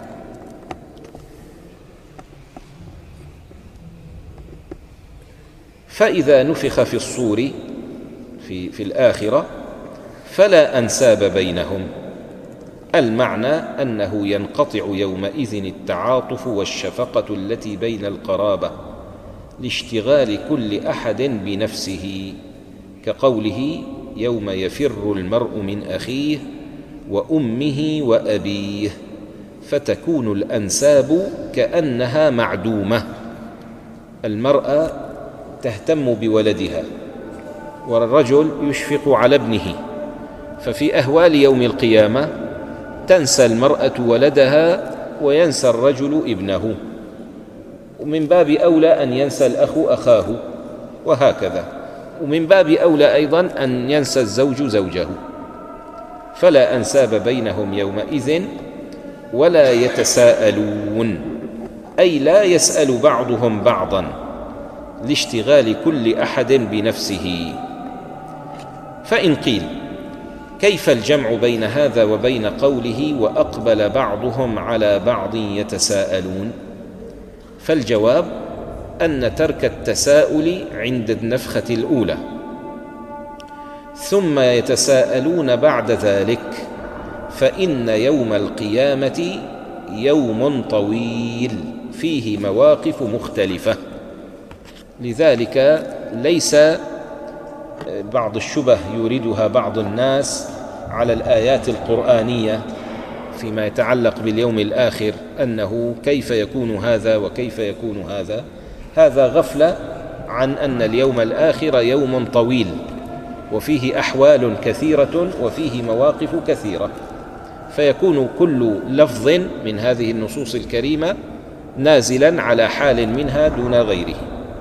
فإذا نفخ في الصور في, في الآخرة فلا أنساب بينهم. المعنى أنه ينقطع يومئذ التعاطف والشفقة التي بين القرابة، لاشتغال كل أحد بنفسه، كقوله يوم يفر المرء من أخيه وأمه وأبيه، فتكون الأنساب كأنها معدومة. المرأة تهتم بولدها، والرجل يشفق على ابنه، ففي أهوال يوم القيامة تنسى المرأة ولدها وينسى الرجل ابنه، ومن باب أولى أن ينسى الأخ أخاه، وهكذا. ومن باب أولى أيضا أن ينسى الزوج زوجه. فلا أنساب بينهم يومئذ ولا يتساءلون، أي لا يسأل بعضهم بعضا، لاشتغال كل أحد بنفسه. فإن قيل كيف الجمع بين هذا وبين قوله وأقبل بعضهم على بعض يتساءلون؟ فالجواب أن ترك التساؤل عند النفخة الأولى، ثم يتساءلون بعد ذلك، فإن يوم القيامة يوم طويل فيه مواقف مختلفة. لذلك ليس بعض الشبه يوردها بعض الناس على الآيات القرآنية فيما يتعلق باليوم الآخر، أنه كيف يكون هذا وكيف يكون هذا. هذا غفلة عن أن اليوم الآخر يوم طويل، وفيه أحوال كثيرة وفيه مواقف كثيرة، فيكون كل لفظ من هذه النصوص الكريمة نازلا على حال منها دون غيره.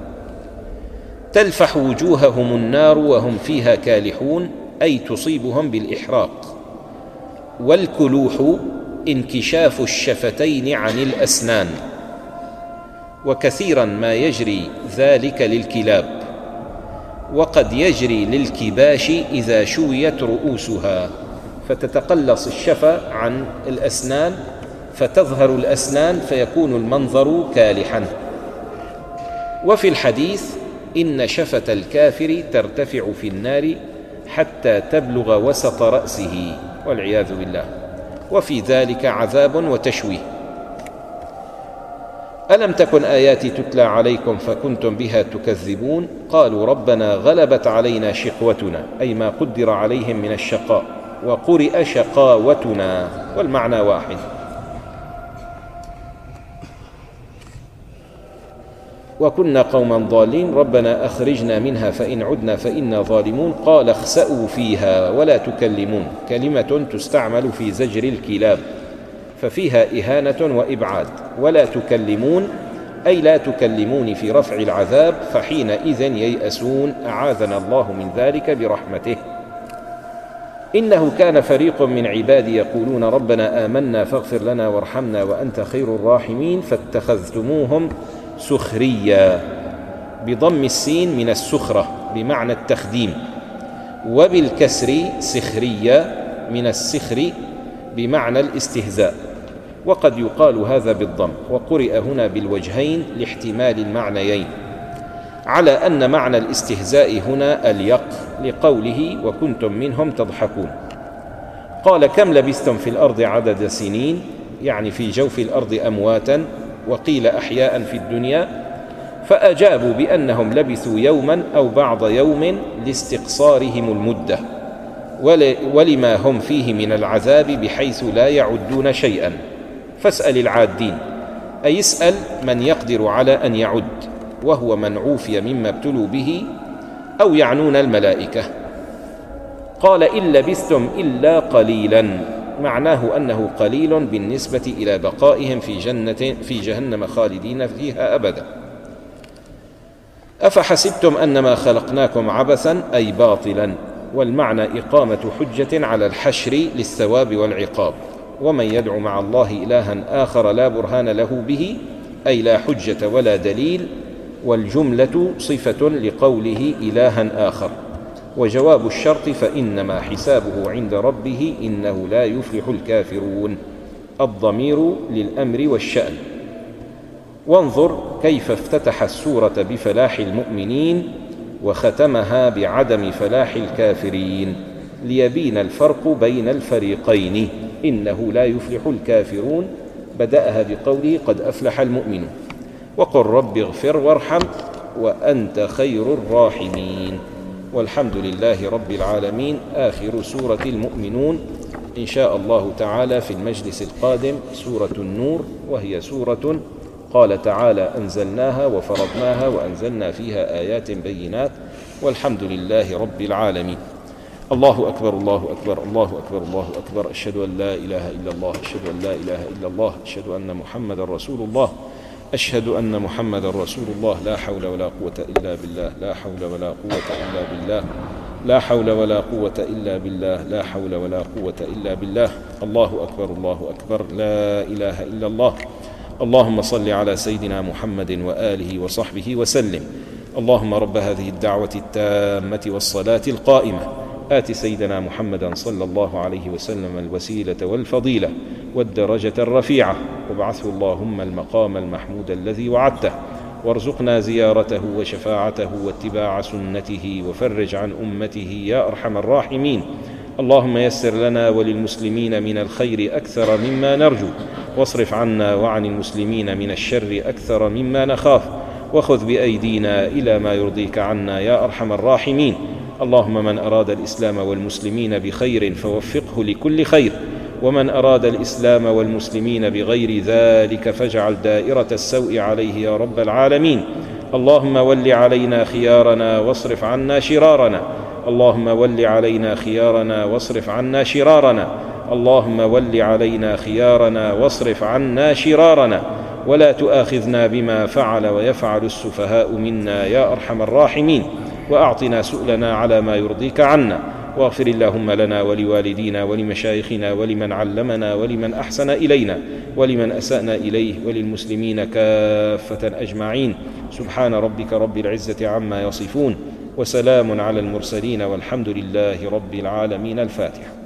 تلفح وجوههم النار وهم فيها كالحون، أي تصيبهم بالإحراق. والكلوح انكشاف الشفتين عن الأسنان، وكثيرا ما يجري ذلك للكلاب، وقد يجري للكباش إذا شويت رؤوسها، فتتقلص الشفة عن الأسنان فتظهر الأسنان فيكون المنظر كالحا. وفي الحديث إن شفة الكافر ترتفع في النار حتى تبلغ وسط رأسه والعياذ بالله، وفي ذلك عذاب وتشويه. ألم تكن آياتي تتلى عليكم فكنتم بها تكذبون قالوا ربنا غلبت علينا شقوتنا، أي ما قدر عليهم من الشقاء، وقرئ شقاوتنا والمعنى واحد. وكنا قوما ضالين ربنا أخرجنا منها فإن عدنا فإنا ظالمون قال اخسأوا فيها ولا تكلمون، كلمة تستعمل في زجر الكلاب ففيها إهانة وإبعاد. ولا تكلمون أي لا تكلمون في رفع العذاب، فحينئذ ييأسون أعاذنا الله من ذلك برحمته. إنه كان فريق من عبادي يقولون ربنا آمنا فاغفر لنا وارحمنا وأنت خير الراحمين فاتخذتموهم سخريا، بضم السين من السخرة بمعنى التخديم، وبالكسر سخريا من السخر بمعنى الاستهزاء، وقد يقال هذا بالضم، وقرئ هنا بالوجهين لاحتمال المعنيين، على أن معنى الاستهزاء هنا اليق لقوله وكنتم منهم تضحكون. قال كم لبثتم في الأرض عدد سنين، يعني في جوف الأرض أمواتا، وقيل أحياء في الدنيا، فأجابوا بأنهم لبثوا يوما أو بعض يوم لاستقصارهم المدة ولما هم فيه من العذاب بحيث لا يعدون شيئا. فاسأل العادين، أي اسأل من يقدر على أن يعد، وهو من عوفي مما ابتلوا به، أو يعنون الملائكة. قال إن لبثتم إلا قليلا، معناه أنه قليل بالنسبة إلى بقائهم في جنة في جهنم خالدين فيها أبدا. أفحسبتم أنما خلقناكم عبثا أي باطلا، والمعنى إقامة حجة على الحشر للثواب والعقاب. ومن يدعو مع الله إلها آخر لا برهان له به أي لا حجة ولا دليل، والجملة صفة لقوله إلها آخر. وجواب الشرط فإنما حسابه عند ربه إنه لا يفلح الكافرون، الضمير للأمر والشأن. وانظر كيف افتتح السورة بفلاح المؤمنين وختمها بعدم فلاح الكافرين، ليبين الفرق بين الفريقين. إنه لا يفلح الكافرون بدأها بقوله قد أفلح المؤمنون، وقل رب اغفر وارحم وأنت خير الراحمين. والحمد لله رب العالمين. آخر سورة المؤمنون إن شاء الله تعالى في المجلس القادم سورة النور، وهي سورة قال تعالى أنزلناها وفرضناها وأنزلنا فيها آيات بينات، والحمد لله رب العالمين. الله أكبر الله أكبر الله أكبر الله أكبر، أشهد أن لا إله إلا الله، أشهد أن لا إله إلا الله، أشهد أن محمد رسول الله، أشهد أن محمد رسول الله. لا حول ولا قوة إلا بالله، لا حول ولا قوة إلا بالله، لا حول ولا قوة إلا بالله، لا حول ولا قوة إلا بالله. الله أكبر الله أكبر، لا إله إلا الله. اللهم صل على سيدنا محمد وآله وصحبه وسلم. اللهم رب هذه الدعوة التامة والصلاة القائمة آت سيدنا محمدا صلى الله عليه وسلم الوسيلة والفضيلة والدرجة الرفيعة، وابعثه اللهم المقام المحمود الذي وعدته، وارزقنا زيارته وشفاعته واتباع سنته، وفرج عن أمته يا أرحم الراحمين. اللهم يسر لنا وللمسلمين من الخير أكثر مما نرجو، واصرف عنا وعن المسلمين من الشر أكثر مما نخاف، وخذ بأيدينا إلى ما يرضيك عنا يا أرحم الراحمين. اللهم من أراد الإسلام والمسلمين بخير فوفقه لكل خير، ومن أراد الإسلام والمسلمين بغير ذلك فاجعل دائرة السوء عليه يا رب العالمين. اللهم ول علينا خيارنا واصرف عنا شرارنا، اللهم ول علينا خيارنا واصرف عنا شرارنا، اللهم ول علينا خيارنا واصرف عنا شرارنا، ولا تؤاخذنا بما فعل ويفعل السفهاء منا يا أرحم الراحمين، وأعطنا سؤلنا على ما يرضيك عنا، واغفر اللهم لنا ولوالدينا ولمشايخنا ولمن علمنا ولمن أحسن إلينا ولمن أسأنا إليه وللمسلمين كافة أجمعين. سبحان ربك رب العزة عما يصفون، وسلام على المرسلين، والحمد لله رب العالمين. الفاتحة.